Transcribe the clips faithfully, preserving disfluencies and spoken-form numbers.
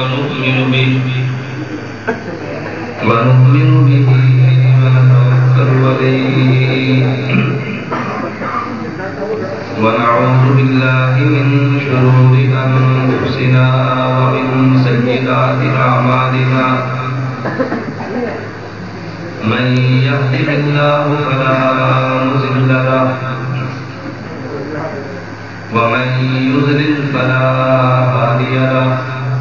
ونؤمن به ونؤمن به ونتوكل عليه ونعوذ بالله من شرور أنفسنا ومن سيئات أعمالنا من يهده الله فلا مضل له ومن يضلل فلا هادي له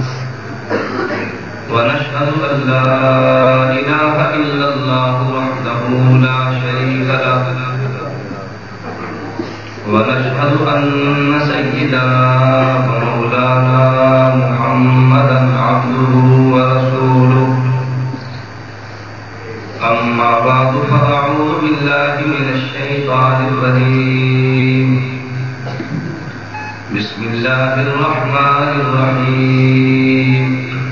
ونشهد أن لا إله إلا الله وحده لا شريك له ونشهد أن سيدنا ومولانا محمدا عبده ورسوله أما بعد فأعوذ بالله من الشيطان الرجيم بسم الله الرحمن الرحيم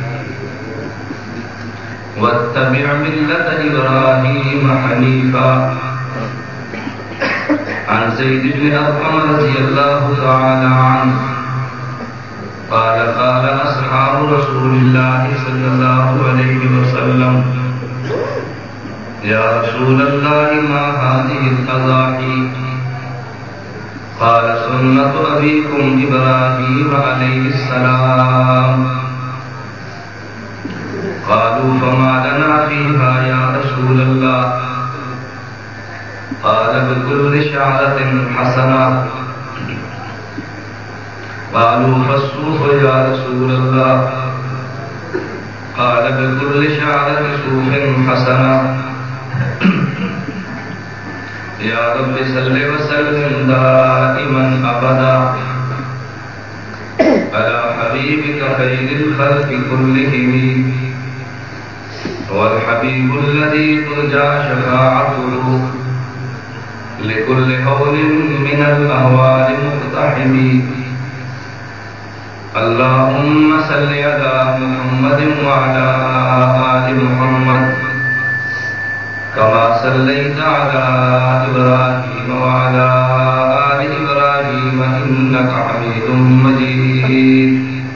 واتبع ملة إبراهيم حنيفا عن زيد بن أرقم رضي الله تعالى عنه قال قال أصحاب رسول الله صلى الله عليه وسلم يا رسول الله ما هذه الأضاحي قال سنة أبيكم إبراهيم عليه السلام قالوا فما لنا فيها يا رسول الله قال بكل شعرة حسنة قالوا فالصوف يا رسول الله قال بكل شعرة صوف حسنة يا رب صل وسلم دائما أبدا على حبيبك خير الخلق كلهم والحبيب الذي ترجى شفاعته لكل هول من الأهوال مقتحم اللهم صل على محمد وعلى آل محمد كما صليت على إبراهيم وعلى آل إبراهيم إنك حميد مجيد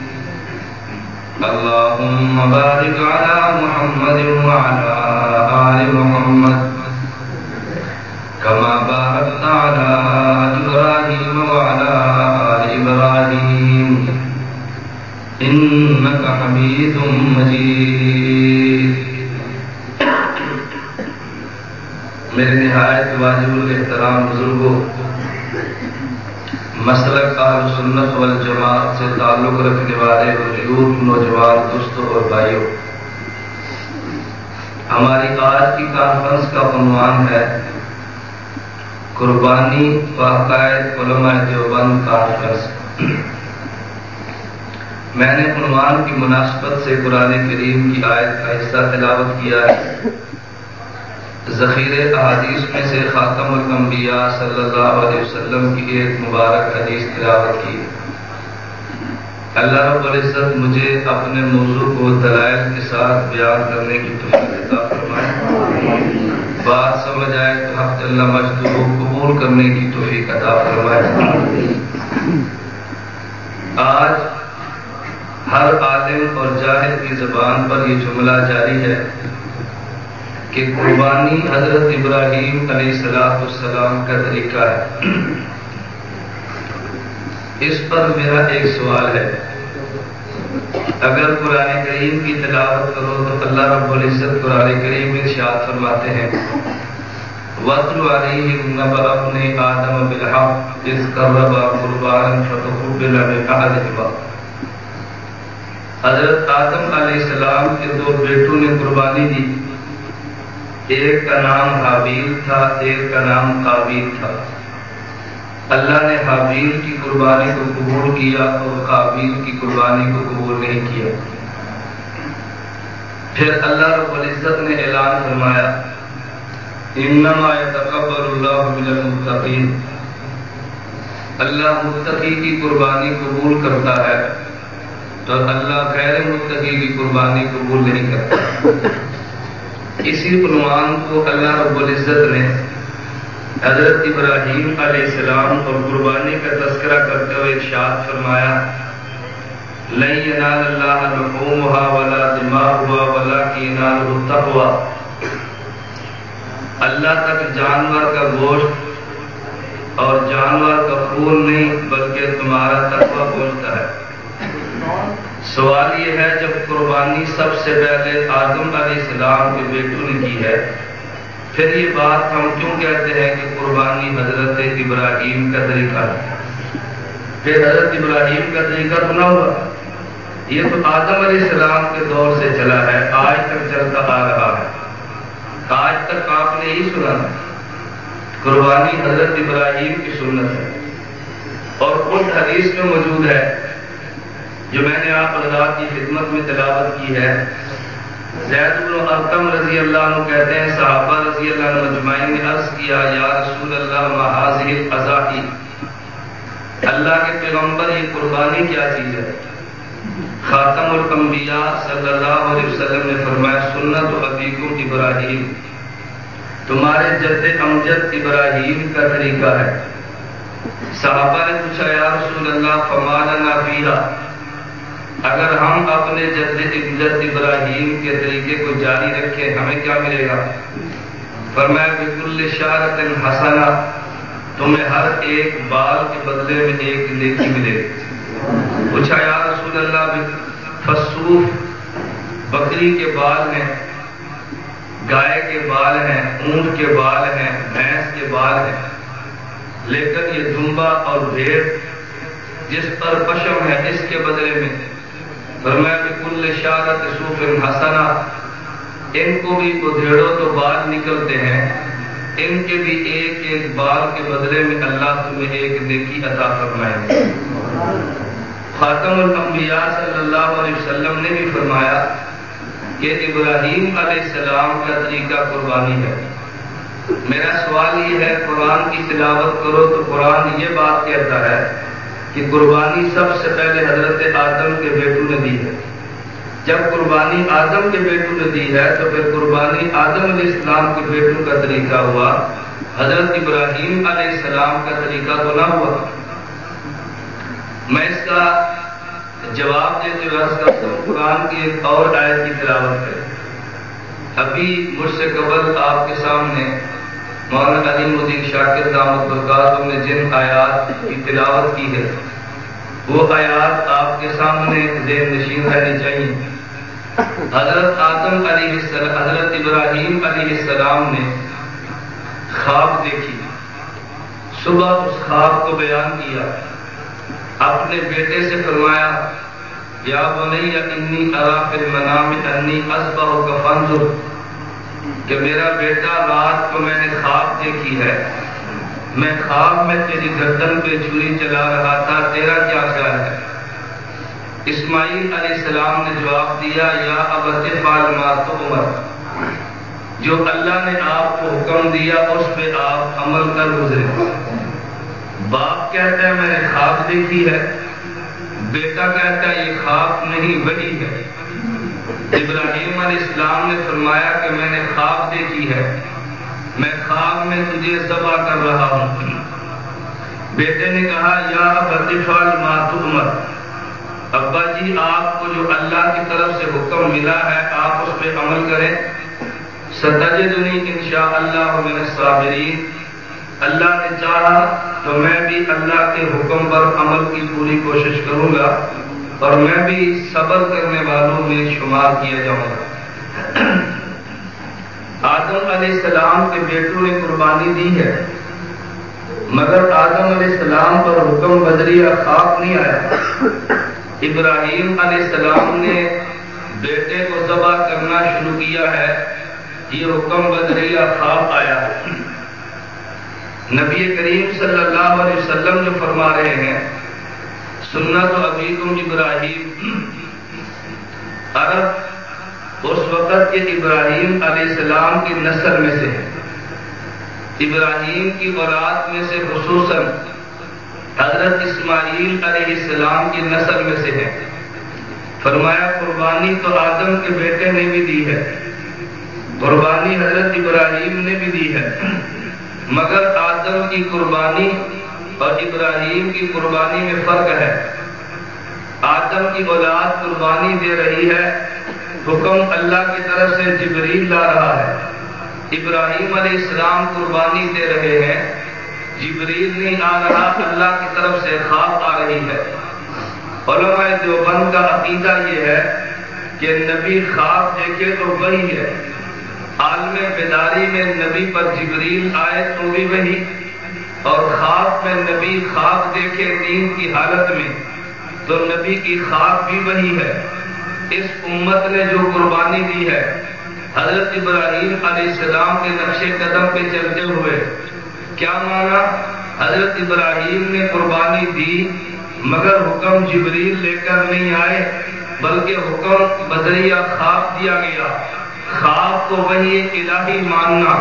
اللهم بارك على محمد وعلى آل محمد كما باركت على إبراهيم وعلى آل إبراهيم إنك حميد مجيد میرے نہایت واجب الاحترام بزرگوں، مسلک اہل سنت والجماعت سے تعلق رکھنے والے بزرگ نوجوان دوستوں اور بھائیوں، ہماری آج کی کانفرنس کا عنوان ہے قربانی و عقائد علماء دیوبند کانفرنس۔ میں نے عنوان کی مناسبت سے قرآن کریم کی آیت کا حصہ تلاوت کیا ہے۔ ذخیرے احادیث میں سے خاتم الانبیاء صلی اللہ علیہ وسلم کی ایک مبارک حدیث تلاوت کی۔ اللہ رب العزت مجھے اپنے موضوع کو دلائل کے ساتھ بیان کرنے کی توفیق عطا فرمائے، بات سمجھ آئے تو حق جل مجدہ کو قبول کرنے کی توفیق عطا فرمائے۔ آج ہر عالم اور جاہل کی زبان پر یہ جملہ جاری ہے کہ قربانی حضرت ابراہیم علیہ السلام کا طریقہ ہے۔ اس پر میرا ایک سوال ہے، اگر قرآن کریم کی تلاوت کرو تو اللہ رب العزت قرآن کریم میں ارشاد فرماتے ہیں وَاتْلُ عَلَيْهِمْ نَبَأَ ابْنَيْ آدَمَ بِالْحَقِّ إِذْ قَرَّبَا قُرْبَانًا فَتُقُبِّلَ مِنْ أَحَدِهِمَا۔ حضرت آدم علیہ السلام کے دو بیٹوں نے قربانی دی، ایک کا نام حابیل تھا، ایک کا نام قابیل تھا۔ اللہ نے حابیل کی قربانی کو قبول کیا اور قابیل کی قربانی کو قبول نہیں کیا۔ پھر اللہ رب العزت نے اعلان فرمایا انما یتقبل اللہ من المتقین، اللہ متقی کی قربانی قبول کرتا ہے تو اللہ غیر متقی کی قربانی قبول نہیں کرتا۔ اسی عنوان کو اللہ رب العزت نے حضرت ابراہیم علیہ السلام اور قربانی کا تذکرہ کرتے ہوئے ارشاد فرمایا لن ینال اللہ لحومها التقوى، اللہ تک جانور کا گوشت اور جانور کا خون نہیں بلکہ تمہارا تقویٰ پہنچتا ہے۔ سوال یہ ہے جب قربانی سب سے پہلے آدم علیہ السلام کے بیٹوں نے کی ہے، پھر یہ بات ہم کیوں کہتے ہیں کہ قربانی حضرت ابراہیم کا طریقہ ہے؟ پھر حضرت ابراہیم کا طریقہ تو نہ ہوا، یہ تو آدم علیہ السلام کے دور سے چلا ہے، آج تک چلتا آ رہا ہے۔ آج تک آپ نے یہی سنا قربانی حضرت ابراہیم کی سنت ہے، اور اس حدیث میں موجود ہے جو میں نے آپ حضرات کی خدمت میں تلاوت کی ہے۔ زید بن ارقم رضی اللہ عنہ کہتے ہیں صحابہ رضی اللہ عنہ مجمعین نے عرض کیا یا رسول اللہ ما هذه الاضاحی، اللہ کے پیغمبر یہ قربانی کیا چیز ہے؟ خاتم الانبیاء صلی اللہ علیہ وسلم نے فرمایا سنت ابیکم ابراہیم، تمہارے جد امجد ابراہیم کا طریقہ ہے۔ صحابہ نے پوچھا یا رسول اللہ فما لنا فیہا، اگر ہم اپنے جد امجد ابراہیم کے طریقے کو جاری رکھیں ہمیں کیا ملے گا؟ فرمایا بکل شعرۃ حسنہ، تمہیں ہر ایک بال کے بدلے میں ایک نیکی ملے گی۔ پوچھا یا رسول اللہ فصوف، بکری کے بال ہیں، گائے کے بال ہیں، اونٹ کے بال ہیں، بھینس کے بال ہیں، لیکن یہ دمبا اور بھیڑ جس پر پشم ہے اس کے بدلے میں فرمایا بکل شعرۃ صوف حسنہ، ان کو بھی ادھیڑو تو بال نکلتے ہیں، ان کے بھی ایک ایک بال کے بدلے میں اللہ تمہیں ایک نیکی عطا فرمائے گا۔ خاتم الانبیاء صلی اللہ علیہ وسلم نے بھی فرمایا کہ ابراہیم علیہ السلام کا طریقہ قربانی ہے۔ میرا سوال یہ ہے قرآن کی تلاوت کرو تو قرآن یہ بات کہتا ہے کہ قربانی سب سے پہلے حضرت آدم کے بیٹوں نے دی ہے۔ جب قربانی آدم کے بیٹوں نے دی ہے تو پھر قربانی آدم علیہ السلام کے بیٹوں کا طریقہ ہوا، حضرت ابراہیم علیہ السلام کا طریقہ تو نہ ہوا۔ میں اس کا جواب دیتے ہوئے عرض کرتا ہوں قرآن کی ایک اور آیت کی تلاوت کریں۔ ابھی مجھ سے قبل آپ کے سامنے مولانا علیم الدین شاکر دامت برکاتہ نے جن آیات کی تلاوت کی ہے وہ آیات آپ کے سامنے ذہن نشین رہنی چاہیے۔ حضرت آدم علیہ السلام حضرت ابراہیم علیہ السلام نے خواب دیکھی، صبح اس خواب کو بیان کیا، اپنے بیٹے سے فرمایا یا بنی انی ارا فی المنام انی اذبحک فانظر، کہ میرا بیٹا رات کو میں نے خواب دیکھی ہے، میں خواب میں تیری گردن پہ چھری چلا رہا تھا، تیرا کیا خیال ہے؟ اسماعیل علیہ السلام نے جواب دیا یا ابت افعل ما تؤمر، جو اللہ نے آپ کو حکم دیا اس پہ آپ عمل کر گزرے۔ باپ کہتا ہے میں نے خواب دیکھی ہے، بیٹا کہتا ہے یہ خواب نہیں وحی ہے۔ ابراہیم علیہ السلام نے فرمایا کہ میں نے خواب دیکھی ہے، میں خواب میں تجھے ذبح کر رہا ہوں۔ بیٹے نے کہا یا ابت افعل ما تؤمر، ابا جی آپ کو جو اللہ کی طرف سے حکم ملا ہے آپ اس پہ عمل کریں، ستجدنی انشاءاللہ من الصابرین، اللہ نے چاہا تو میں بھی اللہ کے حکم پر عمل کی پوری کوشش کروں گا اور میں بھی صبر کرنے والوں میں شمار کیا جاؤں گا۔ آدم علیہ السلام کے بیٹوں نے قربانی دی ہے، مگر آدم علیہ السلام پر حکم بدریہ خواب نہیں آیا۔ ابراہیم علیہ السلام نے بیٹے کو ذبح کرنا شروع کیا ہے، یہ حکم بدریہ خواب آیا۔ نبی کریم صلی اللہ علیہ وسلم جو فرما رہے ہیں سنت ابیکم ابراہیم، عرب اس وقت کے ابراہیم علیہ السلام کی نسل میں سے ہے، ابراہیم کی اولاد میں سے خصوصاً حضرت اسماعیل علیہ السلام کی نسل میں سے ہے۔ فرمایا قربانی تو آدم کے بیٹے نے بھی دی ہے، قربانی حضرت ابراہیم نے بھی دی ہے، مگر آدم کی قربانی اور ابراہیم کی قربانی میں فرق ہے۔ آدم کی اولاد قربانی دے رہی ہے، حکم اللہ کی طرف سے جبریل لا رہا ہے۔ ابراہیم علیہ السلام قربانی دے رہے ہیں، جبریل نہیں آ رہا، اللہ کی طرف سے خواب آ رہی ہے۔ علماء دیوبند کا عقیدہ یہ ہے کہ نبی خواب دیکھے تو وہی ہے، عالم بیداری میں نبی پر جبریل آئے تو بھی وہی، اور خواب میں نبی خواب دیکھے نیند کی حالت میں تو نبی کی خواب بھی وہی ہے۔ اس امت نے جو قربانی دی ہے حضرت ابراہیم علیہ السلام کے نقش قدم پہ چلتے ہوئے، کیا مانا؟ حضرت ابراہیم نے قربانی دی مگر حکم جبریل لے کر نہیں آئے، بلکہ حکم بذریعہ خواب دیا گیا۔ خواب کو وحی الہی ماننا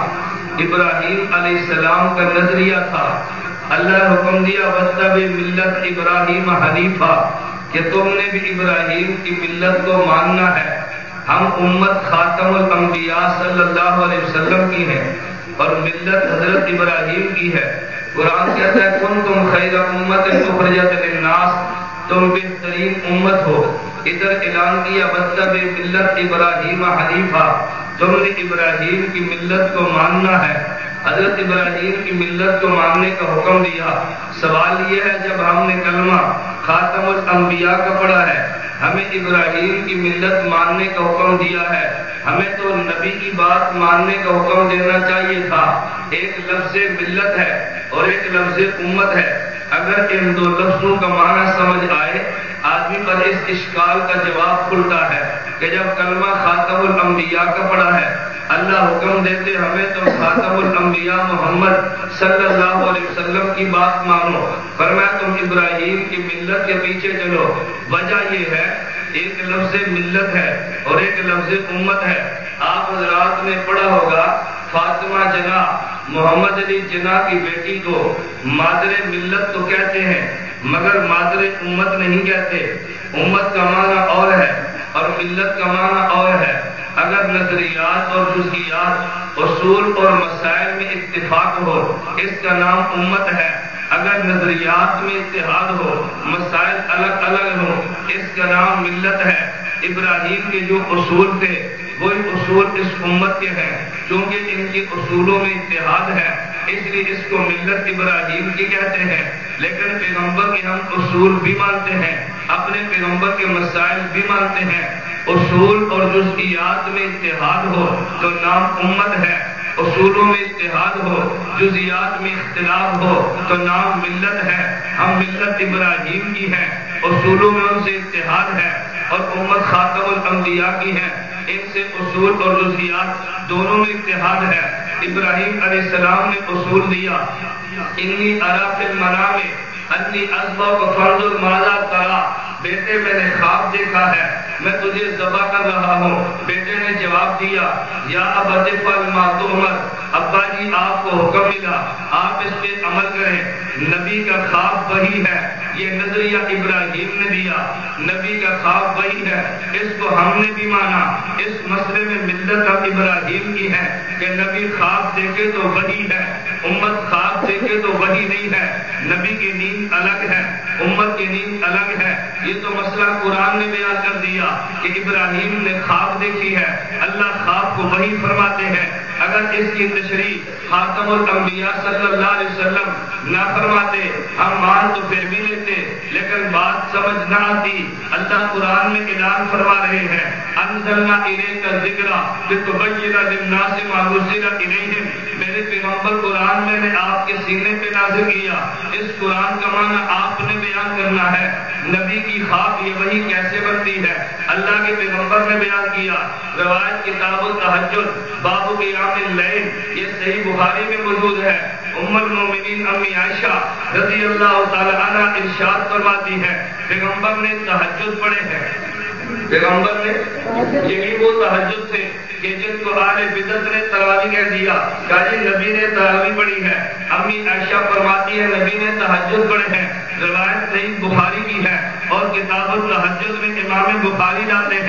ابراہیم علیہ السلام کا نظریہ تھا۔ اللہ نے حکم دیا وَاتَّبِعْ مِلَّتَ ابراہیم حنیفا، کہ تم نے بھی ابراہیم کی ملت کو ماننا ہے۔ ہم امت خاتم الانبیاء صلی اللہ علیہ وسلم کی ہیں اور ملت حضرت ابراہیم کی ہے۔ قرآن کہتا ہے کنتم خیر امت اخرجت للناس، تم بہترین امت ہو۔ ادھر اعلان کیا وَاتَّبِعْ مِلَّتَ ابراہیم حنیفا، تم نے ابراہیم کی ملت کو ماننا ہے، حضرت ابراہیم کی ملت کو ماننے کا حکم دیا۔ سوال یہ ہے جب ہم نے کلمہ خاتم الانبیاء کا پڑھا ہے، ہمیں ابراہیم کی ملت ماننے کا حکم دیا ہے، ہمیں تو نبی کی بات ماننے کا حکم دینا چاہیے تھا۔ ایک لفظ ملت ہے اور ایک لفظ امت ہے، اگر ان دو لفظوں کا معنی سمجھ آئے آدمی پر اس اشکال کا جواب کھلتا ہے کہ جب کلمہ خاتم الانبیاء کا پڑھا ہے، اللہ حکم دیتے ہمیں تو خاتم الانبیاء محمد صلی اللہ علیہ وسلم کی بات مانو، فرمایا تم ابراہیم کی ملت کے پیچھے چلو۔ وجہ یہ ہے ایک لفظ ملت ہے اور ایک لفظ امت ہے۔ آپ حضرات نے پڑھا ہوگا فاطمہ جناح محمد علی جناح کی بیٹی کو مادر ملت تو کہتے ہیں مگر مادر امت نہیں کہتے۔ امت کا معنی اور ہے اور ملت کا معنی اور ہے۔ اگر نظریات اور جزئیات، اصول اور مسائل میں اتفاق ہو اس کا نام امت ہے، اگر نظریات میں اتحاد ہو، مسائل الگ الگ ہو، اس کا نام ملت ہے۔ ابراہیم کے جو اصول تھے وہی اصول اس امت کے ہیں، کیونکہ ان کے اصولوں میں اتحاد ہے اس لیے اس کو ملت ابراہیم کی کہتے ہیں۔ لیکن پیغمبر کے ہم اصول بھی مانتے ہیں، اپنے پیغمبر کے مسائل بھی مانتے ہیں۔ اصول اور جزئیات میں اتحاد ہو تو نام امت ہے، اصولوں میں اتحاد ہو، جزئیات میں اختلاف ہو تو نام ملت ہے۔ ہم ملت ابراہیم کی ہیں، اصولوں میں ان سے اتحاد ہے، اور امت خاتم الانبیاء کی ہے، ان سے اصول اور جزئیات دونوں میں اتحاد ہے۔ ابراہیم علیہ السلام نے اصول دیا انی ارا فی المنام انی اذبحک فانظر ماذا تری، بیٹے میں نے خواب دیکھا ہے میں تجھے ذبح کر رہا ہوں۔ بیٹے نے جواب دیا یا ابت افعل ما تؤمر، ابا جی آپ کو حکم ملا آپ اس پہ عمل کریں۔ نبی کا خواب وہی ہے، یہ نظریہ ابراہیم نے دیا، نبی کا خواب وہی ہے، اس کو ہم نے بھی مانا۔ اس مسئلے میں ملت اب ابراہیم کی ہے کہ نبی خواب دیکھے تو وہی ہے، امت خواب دیکھے تو وہی نہیں ہے۔ نبی کی نیند الگ ہے، امت کی نیند الگ ہے۔ یہ تو مسئلہ قرآن نے بیان کر دیا کہ ابراہیم نے خواب دیکھی ہے، اللہ خواب کو وہی فرماتے ہیں۔ اگر اس کی تشریح خاتم الانبیاء صلی اللہ علیہ وسلم نہ فرماتے ہم مان تو پھر بھی لیتے، لیکن بات سمجھ نہ آتی۔ اللہ قرآن میں اعلان فرما رہے ہیں انزلنا الیک الذکر لتبین للناس ما نزل الیہم، میرے پیغمبر قرآن میں نے آپ کے سینے پہ نازل کیا، اس قرآن کا معنی آپ نے بیان کرنا ہے۔ نبی کی خواب یہ وہی کیسے بنتی ہے؟ اللہ کے پیغمبر نے بیان کیا، روایت کتاب التہجد باب قیام اللیل، یہ صحیح بخاری میں موجود ہے۔ ام المومنین امی عائشہ رضی اللہ تعالی عنہ ارشاد فرماتی ہیں پیغمبر نے تہجد پڑھے ہیں، پیغمبر نے یہی وہ تہجد تھے کہ جن کو اہل بدعت نے تراویح کہہ دیا، کہا جی نبی نے تراویح پڑھی ہے۔ امی عائشہ فرماتی ہے نبی نے تہجد پڑھے ہیں، روایت صحیح بخاری کی ہے اور کتاب التہجد میں امام بخاری لاتے ہیں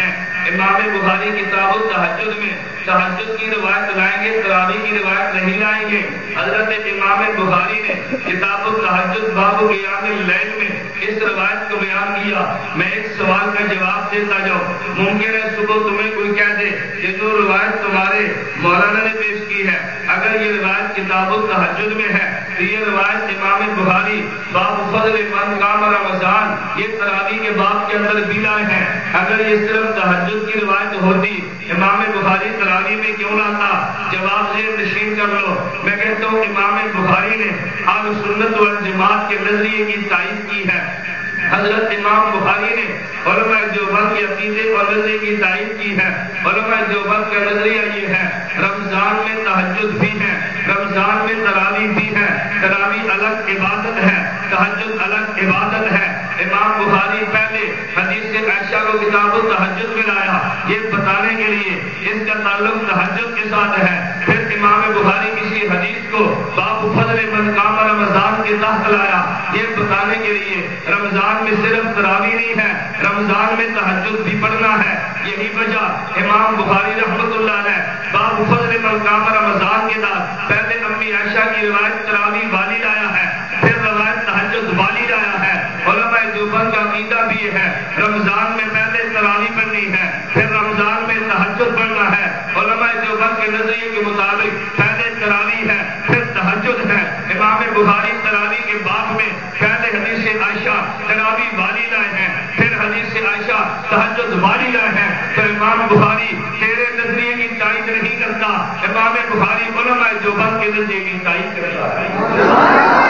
امام بخاری کتاب التہجد میں تہجد کی روایت لائیں گے، تراویح کی روایت نہیں لائیں گے۔ حضرت امام بخاری نے کتاب التہجد باب قیام اللیل میں اس روایت کو بیان کیا۔ میں ایک سوال کا جواب دیتا جاؤں، ممکن ہے صبح تمہیں کوئی کہہ دے یہ جو روایت تمہارے مولانا نے پیش کی ہے، اگر یہ روایت کتاب التہجد میں ہے تو یہ روایت امام بخاری باب فضل من قام رمضان یہ تراویح کے باب کے اندر بھی لائے ہیں۔ اگر یہ صرف تہجد کی روایت ہوتی امام بخاری تراویح میں کیوں لاتا؟ جواب ذہن نشین کر لو۔ میں کہتا ہوں امام بخاری نے اہل سنت والجماعت کے نظریے کی تائید کی ہے۔ حضرت امام بخاری نے علماء دیوبند کے عقیدے اور نظریے کی تائید کی ہے۔ علماء دیوبند کا نظریہ یہ ہے رمضان میں تہجد بھی ہے، رمضان میں تراویح بھی ہے۔ تراویح الگ عبادت ہے، تہجد الگ عبادت ہے۔ امام بخاری پہلے حدیث عائشہ کو کتاب التہجد میں لایا یہ بتانے کے لیے اس کا تعلق تہجد کے ساتھ ہے۔ پھر امام بخاری کسی حدیث کو باب فضل من قام رمضان کے تحت لایا یہ بتانے کے لیے رمضان میں صرف تراویح نہیں ہے، رمضان میں تہجد بھی پڑھنا ہے۔ یہی وجہ امام بخاری رحمۃ اللہ علیہ باب فضل من قام رمضان کے تحت پہلے امی عائشہ کی روایت تراویح والی لایا ہے، پھر روایت تہجد والی لایا ہے۔ علماء دیوبند کا عقیدہ بھی یہ ہے رمضان میں پہلے تراویح پڑھنی ہے، پھر رمضان میں تہجد پڑھنا ہے۔ علماء دیوبند کے نظریے کے مطابق پہلے تراویح ہے پھر تہجد ہے۔ امام بخاری تراویح کے باب میں پہلے حدیث عائشہ تراویح والی لائے ہیں، پھر حدیث عائشہ تہجد والی لائے ہیں۔ تو امام بخاری تیرے نظریے کی تائید نہیں کرتا، امام بخاری علماء دیوبند کے نظریے کی تائید کرتا ہے۔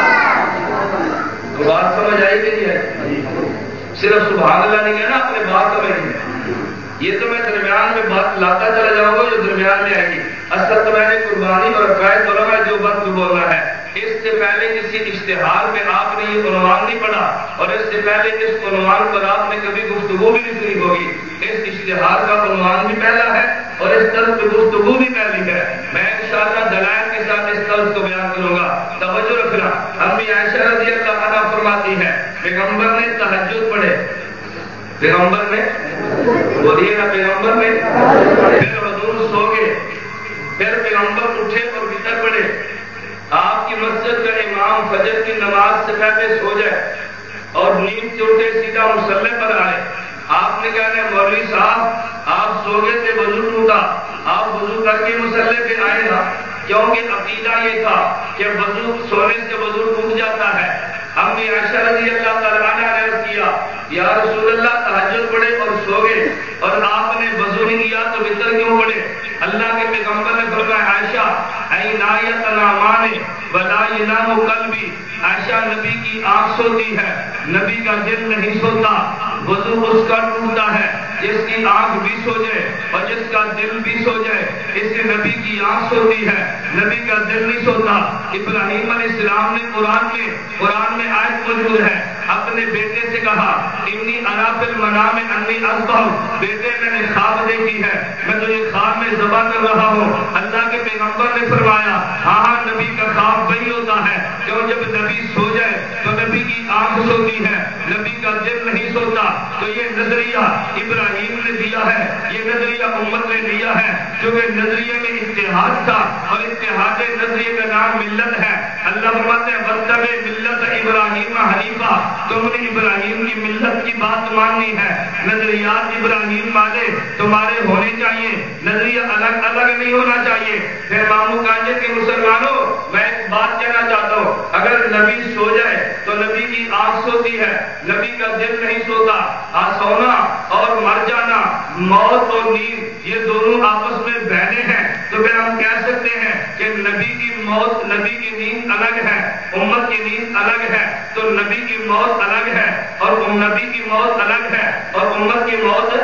تو بات سمجھ آئی کہ نہیں ہے؟ صرف سبحان اللہ نہیں کہنا، اپنے بات سمجھیں۔ یہ تو میں درمیان میں بات لاتا چلا جاؤں گا جو درمیان میں آئے گی۔ اصل تو میں نے قربانی اور عقائد علماء دیوبند کو بولنا ہے۔ اس سے پہلے کسی اشتہار میں آپ نے یہ عنوان نہیں پڑھا اور اس سے پہلے اس عنوان پر آپ نے کبھی گفتگو بھی نہیں سنی ہوگی۔ اس اشتہار کا عنوان بھی پہلا ہے اور اس طرز کی گفتگو بھی پہلی ہے۔ میں انشاءاللہ دلائل کے ساتھ اس طرز کو بیان کروں گا۔ توجہ رکھنا، امی عائشہ رضی اللہ عنہا فرماتی ہے پیغمبر نے تہجد پڑھے، پیغمبر نے بولیے نا پیغمبر نے، پھر حضور سو گئے، پھر پیغمبر اٹھے اور وطر پڑھے۔ آپ کی مسجد کا امام فجر کی نماز سے پہلے سو جائے اور نیند سے اٹھے سیدھا مصلی پر آئے، آپ نے کہا مولوی صاحب آپ سو گئے تھے وضو ٹوٹا، آپ وضو کر کے مصلی پہ آئے نا، کیونکہ عقیدہ یہ تھا کہ وضو سونے سے وضو ٹوٹ جاتا ہے۔ امی عائشہ رضی اللہ تعالیٰ عنہا نے عرض کیا یا رسول اللہ تہجد پڑھے اور سو گئے اور آپ نے وضو نہیں کیا تو وطر کیوں پڑھے؟ اللہ کے پیغمبر نے فرمایا عائشہ عینایت نامان ولا ینام قلبی، عائشہ نبی کی آنکھ سوتی ہے، نبی کا دل نہیں سوتا۔ وضو اس کا ٹوٹتا ہے جس کی آنکھ بھی سو جائے اور جس کا دل بھی سو جائے، اس سے نبی کی آنکھ سوتی ہے، نبی کا دل نہیں سوتا۔ ابراہیم علیہ السلام نے قرآن میں قرآن میں آیت موجود ہے، اپنے بیٹے سے کہا انی ارا فی المنام انی اذبح، بیٹے میں نے خواب دیکھی ہے میں تجھے خواب میں ذبح کر رہا ہوں۔ اللہ کے پیغمبر نے فرمایا ہاں نبی کا خواب وہی ہوتا ہے کہ جب نبی سو جائے تو نبی کی آنکھ سوتی ہے، نبی کا دل نہیں سوتا۔ تو یہ نظریہ ابراہیم نے دیا ہے، یہ نظریہ امت نے دیا ہے، کیونکہ نظریے میں اتحاد تھا اور اتحاد نظریے کا نام ملت ہے۔ اللہ فرماتے ہیں واتبع ملت ابراہیم حنیفہ، تم نے ابراہیم کی ملت کی بات ماننی ہے، نظریات ابراہیم والے تمہارے ہونے چاہیے، نظریہ الگ الگ نہیں ہونا چاہیے۔ پھر ماموں کانجے کے مسلمانوں میں ایک بات کہنا چاہتا ہوں، اگر نبی سو جائے تو نبی کی آنکھ سوتی ہے، نبی کا دل نہیں سوتا۔ آ سونا اور مر جانا، موت اور نیند یہ دونوں آپس میں بہنے ہیں، تو پھر ہم کہہ سکتے ہیں کہ نبی کی موت نبی کی نیند الگ ہے، امت کی نیند الگ ہے، تو نبی کی موت الگ ہے اور نبی کی موت الگ ہے اور امت کی موت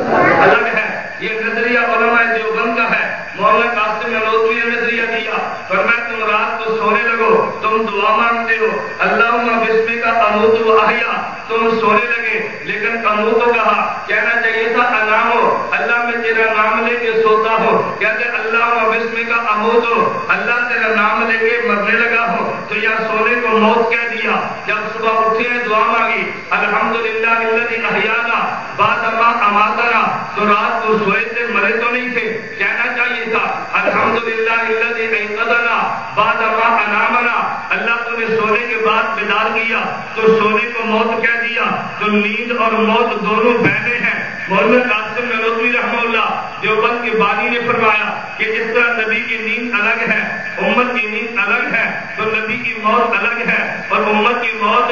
الگ ہے۔ یہ نظریہ علماء دیوبند کا ہے۔ مولانا قاسم نانوتوی نے نظریہ دیا، فرمایا تم رات کو سونے لگو، تم دعا مانگتے ہو اللہم بسمک اموت و احیا، تم سونے لگے لیکن اموت کہا، کہنا چاہیے تھا انامو، اللہ میں تیرا نام لے کے سوتا ہو، کہتے اللہ بسم کا امود ہو، اللہ تیرا نام لے کے مرنے لگا ہو تو یا سونے کو موت کہہ دیا، جب صبح اٹھے ہیں دعا مانگی الحمدللہ الذی احیانا بعد ما اماتنا، تو رات کو سوئے تھے مرے تو نہیں تھے، کہنا چاہیے تھا الحمدللہ الذی ایقظنا بعد ما انامنا، اللہ تو نے سونے کے بعد بیدار کیا تو سونے کو موت کہہ دیا، تو نیند اور موت دونوں بہنے ہیں۔ مولانا قاسم نانوتوی رحمہ اللہ دیوبند کے بانی نے فرمایا کہ جس طرح نبی کی نیند الگ ہے، امت کی نیند الگ ہے، تو نبی کی موت الگ ہے اور امت کی موت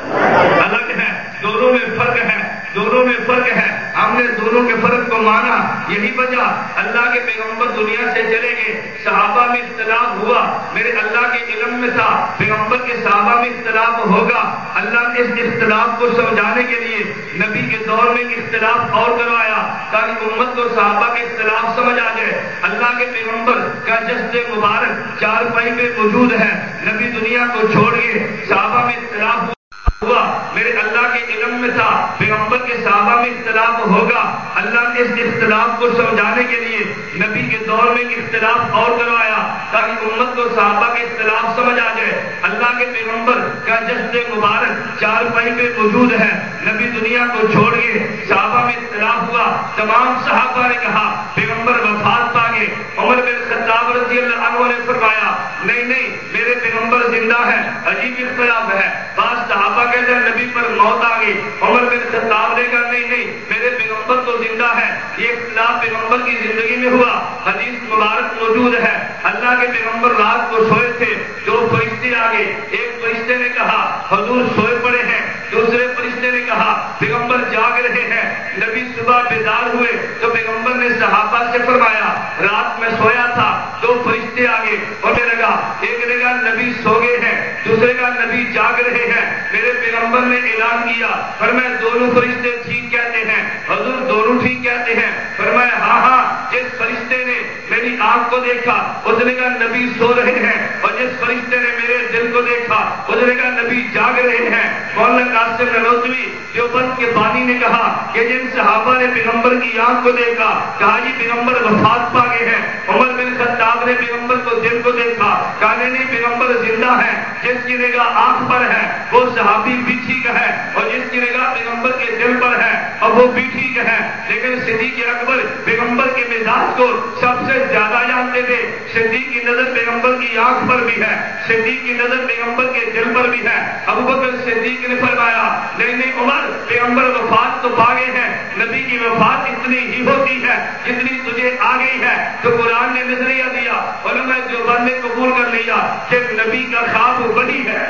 الگ ہے، دونوں میں فرق ہے، دونوں میں فرق ہے۔ ہم نے دونوں کے فرق کو مانا، یہی وجہ اللہ کے پیغمبر دنیا سے چلے گئے، صحابہ میں اختلاف ہوا، میرے اللہ کے علم میں تھا پیغمبر کے صحابہ میں اختلاف ہوگا، اللہ نے اس اختلاف کو سمجھانے کے لیے نبی کے دور میں اختلاف اور کروایا تاکہ امت کو صحابہ کے اختلاف سمجھ آ جائے۔ اللہ کے پیغمبر کا جسد مبارک چار پائی پہ موجود ہے، نبی دنیا کو چھوڑ گئے، صحابہ میں اختلاف ہوا، میرے اللہ کے علم میں تھا پیغمبر کے صحابہ میں اختلاف ہوگا، اللہ نے اس اختلاف کو سمجھانے کے لیے نبی کے دور میں اختلاف اور کروایا تاکہ امت کو صحابہ کے اختلاف سمجھ آ جائے۔ اللہ کے پیغمبر کا جسد مبارک چار پائی پہ موجود ہے، نبی دنیا کو چھوڑ گئے، صحابہ میں اختلاف ہوا، تمام صحابہ نے کہا پیغمبر وفات پا گئے، عمر بن خطاب رضی اللہ عنہ نے فرمایا نہیں نہیں میرے پیغمبر زندہ ہیں، عجیب اختلاف ہے، بعض صحابہ کہتے ہیں نبی پر موت آ گئی، عمر بن خطاب نے کہا نہیں نہیں میرے پیغمبر تو زندہ ہے، یہ اختلاف پیغمبر کی زندگی میں ہوا، حدیث مبارک موجود ہے، اللہ کے پیغمبر رات کو سوئے تھے، دو فرشتے آ گئے، ایک فرشتے نے کہا حضور سوئے پڑے ہیں، دوسرے فرشتے نے کہا پیغمبر جاگ رہے ہیں، نبی صبح بیدار ہوئے تو پیغمبر نے صحابہ سے فرمایا رات میں سویا تھا، دو فرشتے آ گئے، انہیں لگا ایک نے کہا نبی سو گئے ہیں، دوسرے کا نبی جاگ رہے ہیں، میرے پیغمبر نے اعلان کیا فرمایا دونوں فرشتے ٹھیک کہتے ہیں، حضور دونوں ٹھیک کہتے ہیں، فرمایا ہاں ہاں جس فرشتے نے میری آنکھ کو دیکھا اس نے کہا نبی سو رہے ہیں، اور جس فرشتے نے میرے دل کو دیکھا اس نے کہا نبی جاگ رہے ہیں۔ مولانا قاسم نانوتوی دیوبند کے بانی نے کہا کہ جن صحابہ نے پیغمبر کی آنکھ کو دیکھا کہا جی پیغمبر وفات پا گئے ہیں، عمر بن خطاب نے پیغمبر کو دل کو دیکھا کہا نہیں پیغمبر زندہ ہے، جس کی نگاہ آنکھ پر ہے وہ صحابی بھی ٹھیک ہے اور جس کی نگاہ پیغمبر کے دل پر ہے اور وہ بھی ٹھیک ہے، لیکن صدیق اکبر پیغمبر کے مزاج کو سب سے زیادہ جانتے تھے، صدیق کی نظر پیغمبر کی آنکھ پر بھی ہے، صدیق کی نظر پیغمبر کے دل پر بھی ہے۔ ابو بکر صدیق نے فرمایا نہیں نہیں عمر پیغمبر وفات تو پا گئے ہیں، نبی کی وفات اتنی ہی ہوتی ہے جتنی تجھے آ گئی ہے، تو قرآن نے نظریہ دیا، علماء دیوبند نے قبول کر لیا کہ نبی کا خواب وہی ہے،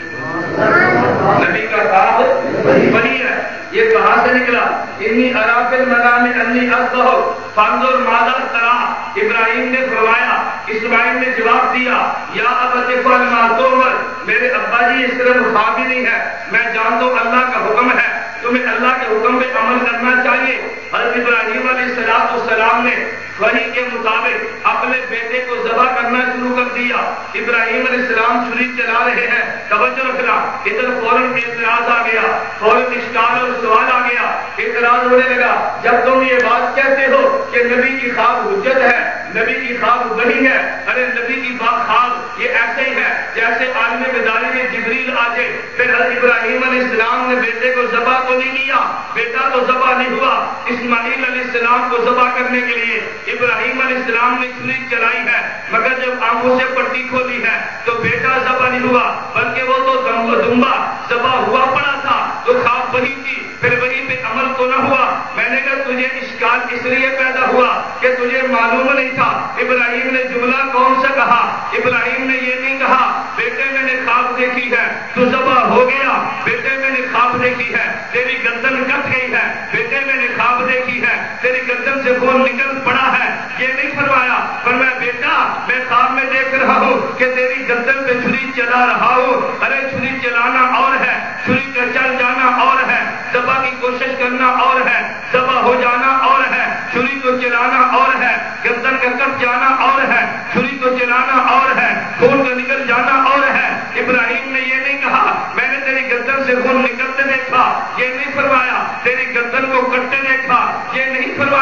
نبی کا خواب وہی ہے۔ یہ کہاں سے نکلا؟ انی ارا فی المنام انی اذبحک فانظر ماذا تری، ابراہیم نے فرمایا، اسماعیل نے جواب دیا یا ابت افعل ما تؤمر، میرے ابا جی یہ صرف خواب ہی نہیں ہے، میں جانتا ہوں اللہ کا حکم ہے، تمہیں اللہ کے حکم پہ عمل کرنا چاہیے۔ حضرت ابراہیم علیہ السلام السلام نے وحی کے مطابق اپنے بیٹے کو ذبح کرنا شروع کر دیا، ابراہیم علیہ السلام چھری چلا رہے ہیں، توجہ رکھنا، ادھر فوراً اعتراض آ گیا، فوراً اشکال اور سوال آ گیا، اعتراض ہونے لگا جب تم یہ بات کہتے ہو کہ نبی کی خواب حجت ہے، نبی کی خواب وحی ہے، ارے نبی کی بات خواب یہ ایسے ہی ہے جیسے عالم بیداری میں جبریل آ جائے، پھر حضرت ابراہیم علیہ السلام نے بیٹے کو ذبح تو نہیں کیا، بیٹا تو ذبح نہیں ہوا، اسماعیل علیہ السلام کو ذبح کرنے کے لیے ابراہیم علیہ السلام نے چھری چلائی ہے، مگر جب آنکھوں سے پٹی کھولی ہے تو بیٹا ذبح نہیں ہوا بلکہ وہ تو دمبا ذبح ہوا پڑا تھا، تو خواب وہی تھی، پھر وہی پہ عمل تو نہ ہوا۔ میں نے کہا تجھے اشکال اس لیے پیدا ہوا کہ تجھے معلوم نہیں تھا ابراہیم نے جملہ کون سا کہا، ابراہیم نے یہ نہیں کہا بیٹے میں نے خواب دیکھی ہے تو ذبح ہو گیا، بیٹے میں نے خواب دیکھی ہے تیری گردن کٹ گئی ہے، بیٹے میں نے خواب دیکھی ہے تیری گردن سے خون نکل پڑا ہے، یہ نہیں فرمایا، فرمایا بیٹا میں خواب میں دیکھ رہا ہوں کہ تیری گردن پہ چھری چلا رہا ہوں، ارے چھری چلانا اور ہے، چھری کا چل جانا اور ہے، ذبح کی کوشش کرنا اور ہے، ذبح ہو جانا اور ہے، چھری کو چلانا اور ہے، گردن کا کٹ جانا اور ہے، چھری کو چلانا اور ہے، خون کا نکل جانا اور ہے۔ ابراہیم نے یہ نہیں کہا میں نے تیری گردن سے خون نکلتے دیکھا، یہ نہیں فرمایا تیری گردن کو کٹتے دیکھا، یہ نہیں فرمایا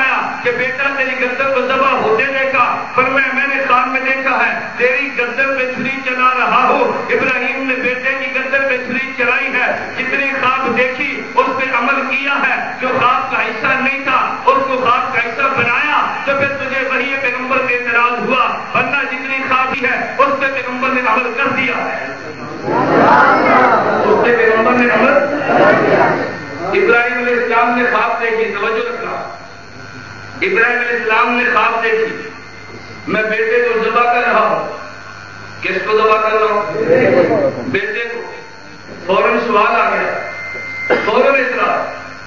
کہ بیٹا تیری گردن کو ذبح ہوتے دیکھا، فرمایا میں نے خواب میں دیکھا ہے تیری گردن پہ چھری چلا رہا ہوں۔ ابراہیم نے بیٹے کی گردن پہ چھری چلائی ہے، جتنی خواب دیکھی اس پہ عمل کیا ہے، جو خواب کا حصہ نہیں تھا اس کو خواب کا حصہ بنایا، تو پھر تجھے وہی پیغمبر پہ اعتراض ہوا، ورنہ جتنی خوابی ہے اس پہ پیغمبر نے عمل کر دیا ہے، اس پہ پیغمبر نے عمل کر دیا۔ ابراہیم علیہ السلام نے خواب دیکھی، توجہ رکھنا، ابراہیم علیہ السلام نے خواب دیکھی میں بیٹے کو ذبح کر رہا ہوں۔ کس کو ذبح کر رہا ہوں؟ بیٹے کو۔ فوراً سوال آ گیا، فوراً اعتراض۔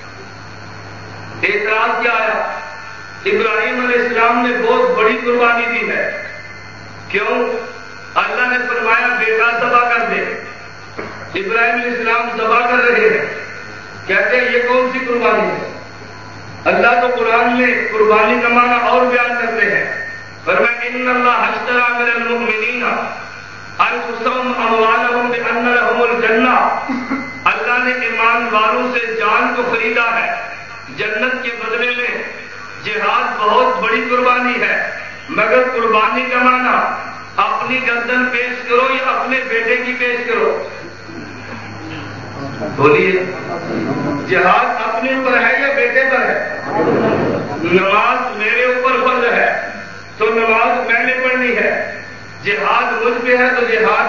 اعتراض کیا آیا؟ ابراہیم علیہ السلام نے بہت بڑی قربانی دی ہے، کیوں؟ اللہ نے فرمایا بیٹا ذبح کر دے، ابراہیم علیہ السلام ذبح کر رہے ہیں، کہتے ہیں یہ کون سی قربانی ہے؟ اللہ تو قرآن میں قربانی کا معنی اور بیان کرتے ہیں، فرمایا ان اللہ اشتری من المؤمنین انفسهم واموالهم بان لهم الجنہ، اللہ نے ایمان والوں سے جان کو خریدا ہے جنت کے بدلے میں۔ جہاد بہت بڑی قربانی ہے، مگر قربانی کا معنی اپنی گردن پیش کرو یا اپنے بیٹے کی پیش کرو؟ بولیے، جہاد اپنے اوپر ہے یا بیٹے پر ہے؟ نماز میرے اوپر فرض ہے تو نماز میں نے پڑھنی ہے، جہاد مجھ پہ ہے تو جہاد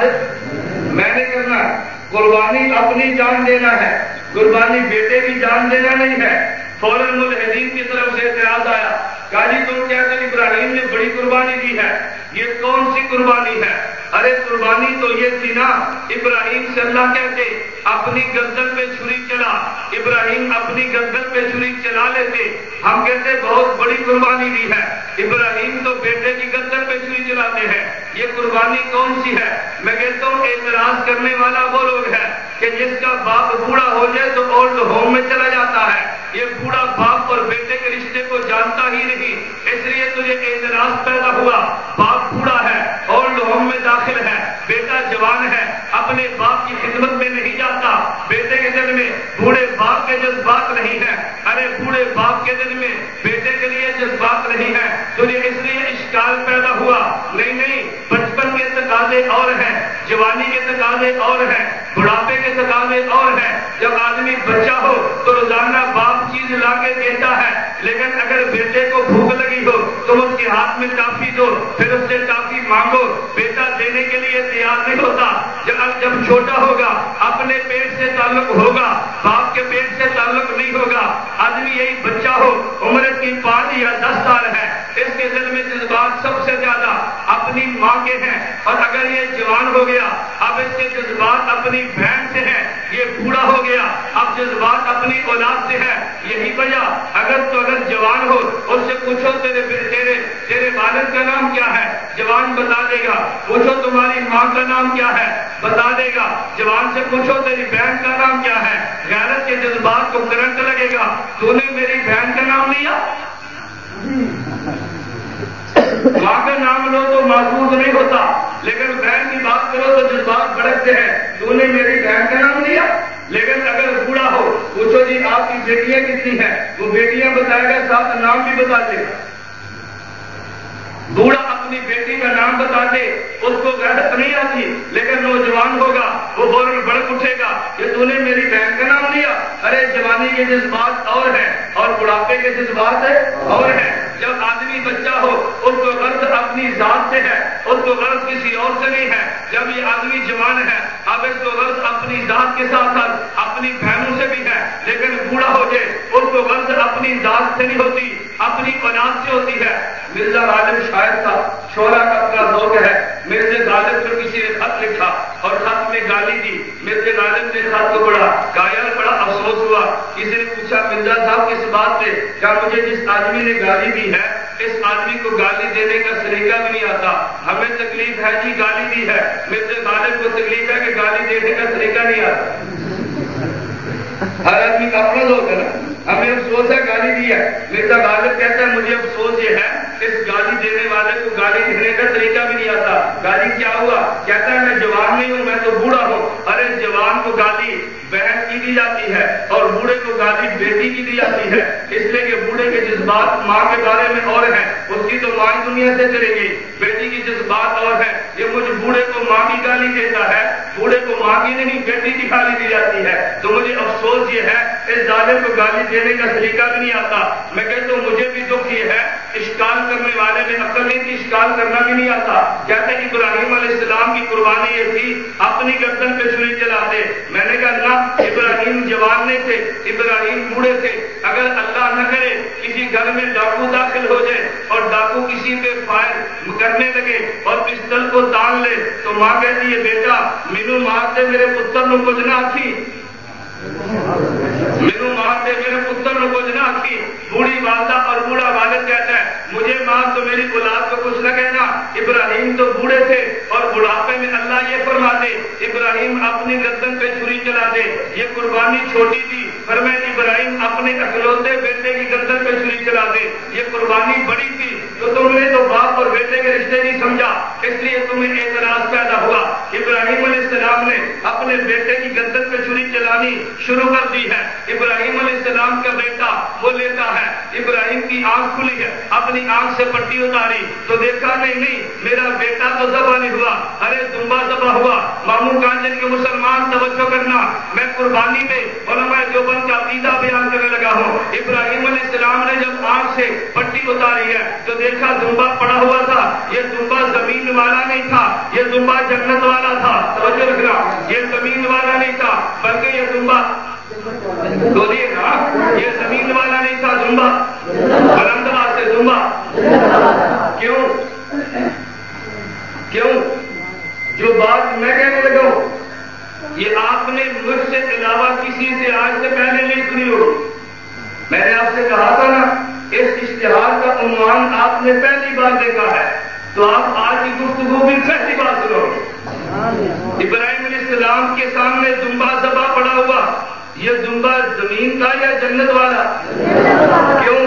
میں نے کرنا ہے۔ قربانی اپنی جان دینا ہے، قربانی بیٹے کی جان دینا نہیں ہے۔ فوراً ملحدین کی طرف سے اعتراض آیا، کہا جی تم کہتے ہیں ابراہیم نے بڑی قربانی دی ہے، یہ کون سی قربانی ہے؟ ارے قربانی تو یہ تھی نا، ابراہیم سے اللہ کہتے اپنی گردن پہ چھری چلا، ابراہیم اپنی گردن پہ چھری چلا لیتے، ہم کہتے بہت بڑی قربانی دی ہے، ابراہیم تو بیٹے کی گردن پہ چھری چلاتے ہیں، یہ قربانی کون سی ہے؟ میں کہتا ہوں اعتراض کرنے والا وہ لوگ ہے کہ جس کا باپ بوڑھا ہو جائے تو اولڈ ہوم میں چلا جاتا ہے، یہ بوڑھا باپ اور بیٹے کے رشتے کو جانتا ہی نہیں، اس لیے تجھے اعتراض پیدا ہوا۔ باپ بوڑھا ہے، اولڈ ہوم میں داخل ہے، بیٹا جوان ہے، اپنے باپ کی خدمت میں نہیں جاتا، بیٹے کے دل میں بوڑھے باپ کے جذبات نہیں ہیں، ارے بوڑھے باپ کے دل میں بیٹے کے لیے جذبات نہیں ہے، تجھے اس لیے اشکال پیدا ہوا۔ نہیں نہیں، بچپن کے تقاضے اور ہیں، جوانی کے تقاضے اور ہیں، بڑھاپے کے تقاضے اور ہیں۔ جب آدمی بچہ ہو تو روزانہ باپ چیز لا کے دیتا ہے، لیکن اگر بیٹے کو بھوک لگی ہو تو اس کے ہاتھ میں ٹافی دو، پھر اس سے ٹافی مانگو، بیٹا دینے کے لیے تیار نہیں ہوتا۔ جب جب چھوٹا ہوگا اپنے پیٹ سے تعلق ہوگا، باپ کے پیٹ سے تعلق نہیں ہوگا۔ آدمی یہی بچہ ہو، عمر اس کی پانچ یا دس سال ہے، اس کے دل میں جذبات سب سے زیادہ اپنی ماں کے ہیں، اور اگر یہ جوان ہو گیا اب اس کے جذبات اپنی بہن سے ہیں، یہ بوڑھا ہو گیا اب جذبات اپنی اولاد سے ہے۔ یہی وجہ اگر تو اگر جوان ہو اس سے پوچھو تیرے تیرے تیرے والد کا نام کیا ہے، جوان بتا دے گا، پوچھو تمہاری ماں کا نام کیا ہے، بتا دے گا، جوان سے پوچھو تیری بہن کا نام کیا ہے، غیرت کے جذبات کو کرنٹ لگے گا، تو نے میری بہن کا نام لیا؟ ماں کا نام لو تو محسوس نہیں ہوتا، لیکن بہن کی بات کرو تو جذبات بھڑکتے ہیں، تو نے میری بہن کا نام لیا؟ لیکن اگر بوڑھا ہو پوچھو جی آپ کی بیٹیاں کتنی ہیں، وہ بیٹیاں بتائے گا، ساتھ نام بھی بتا دے گا۔ بوڑھا اپنی بیٹی کا نام بتا دے، اس کو غیرت نہیں آتی، لیکن نوجوان ہوگا وہ فوراً بڑک اٹھے گا کہ تو نے میری بہن کا نام لیا۔ ارے جوانی کے جذبات اور ہیں اور بڑھاپے کے جذبات اور ہیں۔ جب آدمی بچہ ہو اس کو غرض اپنی ذات سے ہے، اس کو غرض کسی اور سے نہیں ہے۔ جب یہ آدمی جوان ہے اب اس کو غرض اپنی ذات کے ساتھ ساتھ اپنی بہنوں سے بھی ہے، لیکن بوڑھا ہو جائے اس کو غرض اپنی ذات سے نہیں ہوتی، اپنی اولاد سے ہوتی ہے۔ مرزا غالب شاعر تھا، شعرا کا اپنا ذوق ہے۔ مرزا غالب کو کسی نے خط لکھا اور خط میں گالی دی، مرزا غالب نے خط کو پڑھا، کایا بڑا افسوس ہوا۔ کسی نے پوچھا مرزا صاحب کس بات سے؟ کیا مجھے جس آدمی نے گالی دی ہے اس آدمی کو گالی دینے کا سلیقہ بھی نہیں آتا، ہمیں تکلیف ہے جی گالی دی ہے، مرزا غالب کو تکلیف ہے کہ گالی دینے کا طریقہ نہیں آتا۔ ہر آدمی کا اپنا ذوق ہے نا، ہمیں افسوس ہے گالی دی ہے۔ مرزا غالب کہتا ہے مجھے افسوس یہ ہے اس گالی دینے والے کو گالی دینے کا طریقہ بھی نہیں آتا. گالی کیا ہوا؟ کہتا ہے میں جوان نہیں ہوں، میں تو بوڑھا ہوں. ارے جوان کو گالی بہن کی دی جاتی ہے اور بوڑھے کو گالی بیٹی کی دی جاتی ہے، اس لیے کہ بوڑھے کے جذبات ماں کے بارے میں اور ہیں، اس کی تو ماں دنیا سے چلے گی، بیٹی کی جذبات اور ہیں. یہ مجھ بوڑھے کو ماں کی گالی دیتا ہے، بوڑھے کو ماں کی نہیں بیٹی کی گالی دی جاتی ہے. تو مجھے افسوس یہ ہے اس ظالم کو گالی دینے کا طریقہ بھی نہیں آتا. میں کہتا ہوں مجھے بھی دکھ یہ ہے اشکال کرنے والے میں عقل نہیں تھی، اشکال کرنا بھی نہیں آتا. کہتے ہیں ابراہیم علیہ السلام کی قربانی یہ تھی اپنی گردن پہ چھری چلاتے. میں نے کہا نہ، ابراہیم جوان نہیں تھے، ابراہیم بوڑھے تھے. اگر اللہ نہ کرے کسی گھر میں ڈاکو داخل ہو جائے اور ڈاکو کسی پہ فائر کرنے لگے اور پستل کو تان لے تو ماں کہتی ہے بیٹا مینو مارتے میرے پتر نو کچھ نہ آتی، مینو مارتے میرے پتر نو کچھ نہ آتی. بوڑھی والدہ اور بوڑھا والد کہتا ہے مجھے مار تو میری اولاد کو کچھ نہ کہنا. ابراہیم تو بوڑھے تھے اور بڑھاپے میں اللہ یہ فرماتے ابراہیم اپنی گردن پہ چھری چلا دے. یہ قربانی چھوٹی تھی، پر میں ابراہیم اپنے اکلوتے بیٹے کی گردن پہ چھری چلا دے. یہ قربانی بڑی تھی تو تم نے تو باپ اور بیٹے کے رشتے نہیں سمجھا، اس لیے تمہیں اعتراض پیدا ہوا. ابراہیم علیہ السلام نے اپنے بیٹے کی گردن پہ چھری چلانی شروع کر دی ہے. ابراہیم علیہ السلام کا بیٹا وہ لیتا ہے، ابراہیم کی آنکھ کھلی ہے، اپنی آنکھ سے پٹی اتاری تو دیکھا نہیں نہیں میرا بیٹا تو ذبح نہیں ہوا، ارے دمبا ذبح ہوا. ماموں کانجن کے مسلمان توجہ کرنا، میں قربانی میں علماء دیوبند کا عقیدہ بیان کرنے لگا ہوں. ابراہیم علیہ السلام نے جب آنکھ سے پٹی اتاری ہے تو دیکھا دمبا پڑا ہوا تھا. یہ دمبا زمین والا نہیں تھا، یہ دمبا جنت والا تھا. توجہ رکھنا، یہ زمین والا نہیں تھا بلکہ یہ دمبا بولیے نا، یہ زمین والا نہیں تھا، دمبا بلند آواز سے دمبا. کیوں کیوں جو بات میں کہنے لگا ہوں یہ آپ نے مجھ سے علاوہ کسی سے آج سے پہلے نہیں سنی ہوگی. میں نے آپ سے کہا تھا نا اس اشتہار کا عنوان آپ نے پہلی بار دیکھا ہے تو آپ آج کی گفتگو بھی پہلی بار سنو گے. ابراہیم علیہ السلام کے سامنے دمبا ذبح پڑا ہوا، یہ دمبا زمین کا یا جنت والا؟ کیوں؟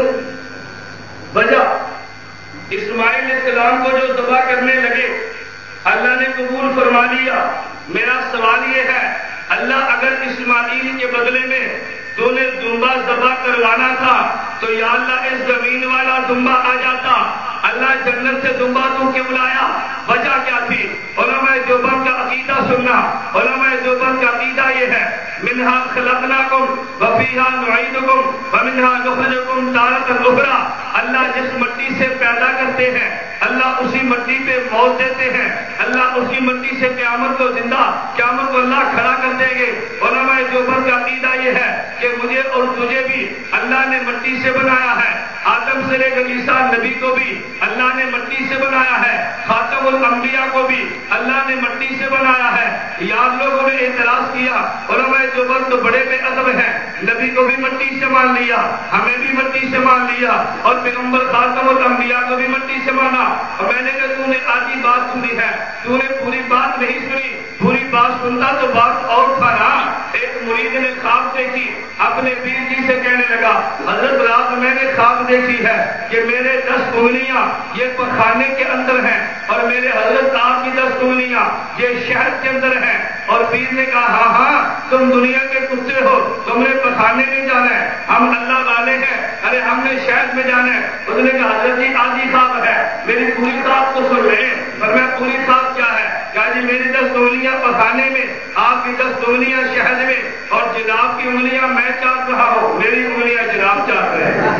وجہ اسماعیل علیہ السلام کو جو ذبح کرنے لگے اللہ نے قبول فرما لیا. میرا سوال یہ ہے اللہ اگر اسماعیل کے بدلے میں تو نے دمبا ذبح کروانا تھا تو یا اللہ اس زمین والا دمبا آ جاتا. اللہ جنت سے دمبا تو کیوں لایا؟ وجہ کیا تھی؟ علماء دیوبند کا عقیدہ سننا. علماء دیوبند کا عقیدہ یہ ہے منہا خلقناکم وفیہا نعیدکم ومنہا نخرجکم تارۃ اخری. اللہ جس مٹی سے پیدا کرتے ہیں اللہ اسی مٹی پہ موت دیتے ہیں، اللہ اسی مٹی سے قیامت کو زندہ قیامت کو اللہ کھڑا کر دیں گے. علماء دیوبند کا عقیدہ یہ ہے کہ مجھے اور تجھے بھی اللہ نے مٹی سے بنایا ہے، آدم سے لے کر عیسیٰ نبی کو بھی اللہ نے مٹی سے بنایا ہے، خاتم الانبیاء کو بھی اللہ نے مٹی سے بنایا ہے. یاد لوگوں نے اعتراض کیا علماء دیوبند تو بڑے بے ادب ہیں، نبی کو بھی مٹی سے مان لیا، ہمیں بھی مٹی سے مان لیا اور پیغمبر خاتم الانبیاء کو بھی مٹی سے مانا. اور میں نے کہا تو نے آدھی بات سنی ہے، تو نے پوری بات نہیں سنی. پوری بات سنتا تو بات اور تھا نا. ایک مرید نے خواب دیکھی، اپنے پیر جی سے کہنے لگا حضرت رات میں نے خواب دیکھی ہے کہ میرے دس انگلیاں یہ پخانے کے اندر ہیں اور میرے حضرت آپ کی دس انگلیاں یہ شہد کے اندر ہیں. اور پیر نے کہا ہاں ہاں تم دنیا کے کتے ہو، تم نے پخانے میں جانا ہے، ہم اللہ والے ہیں، ارے ہم نے شہد میں جانا ہے. اس نے کہا حضرت جی آدھی خواب ہے، میری پوری خواب تو سن رہے ہیں پر میں پوری خواب کیا ہے؟ کہا جی میری دس انگلیاں پخانے میں، آپ کی دس انگلیاں شہد میں اور جناب کی انگلیاں میں چاٹ رہا ہوں، میری انگلیاں جناب چاٹ رہے ہیں.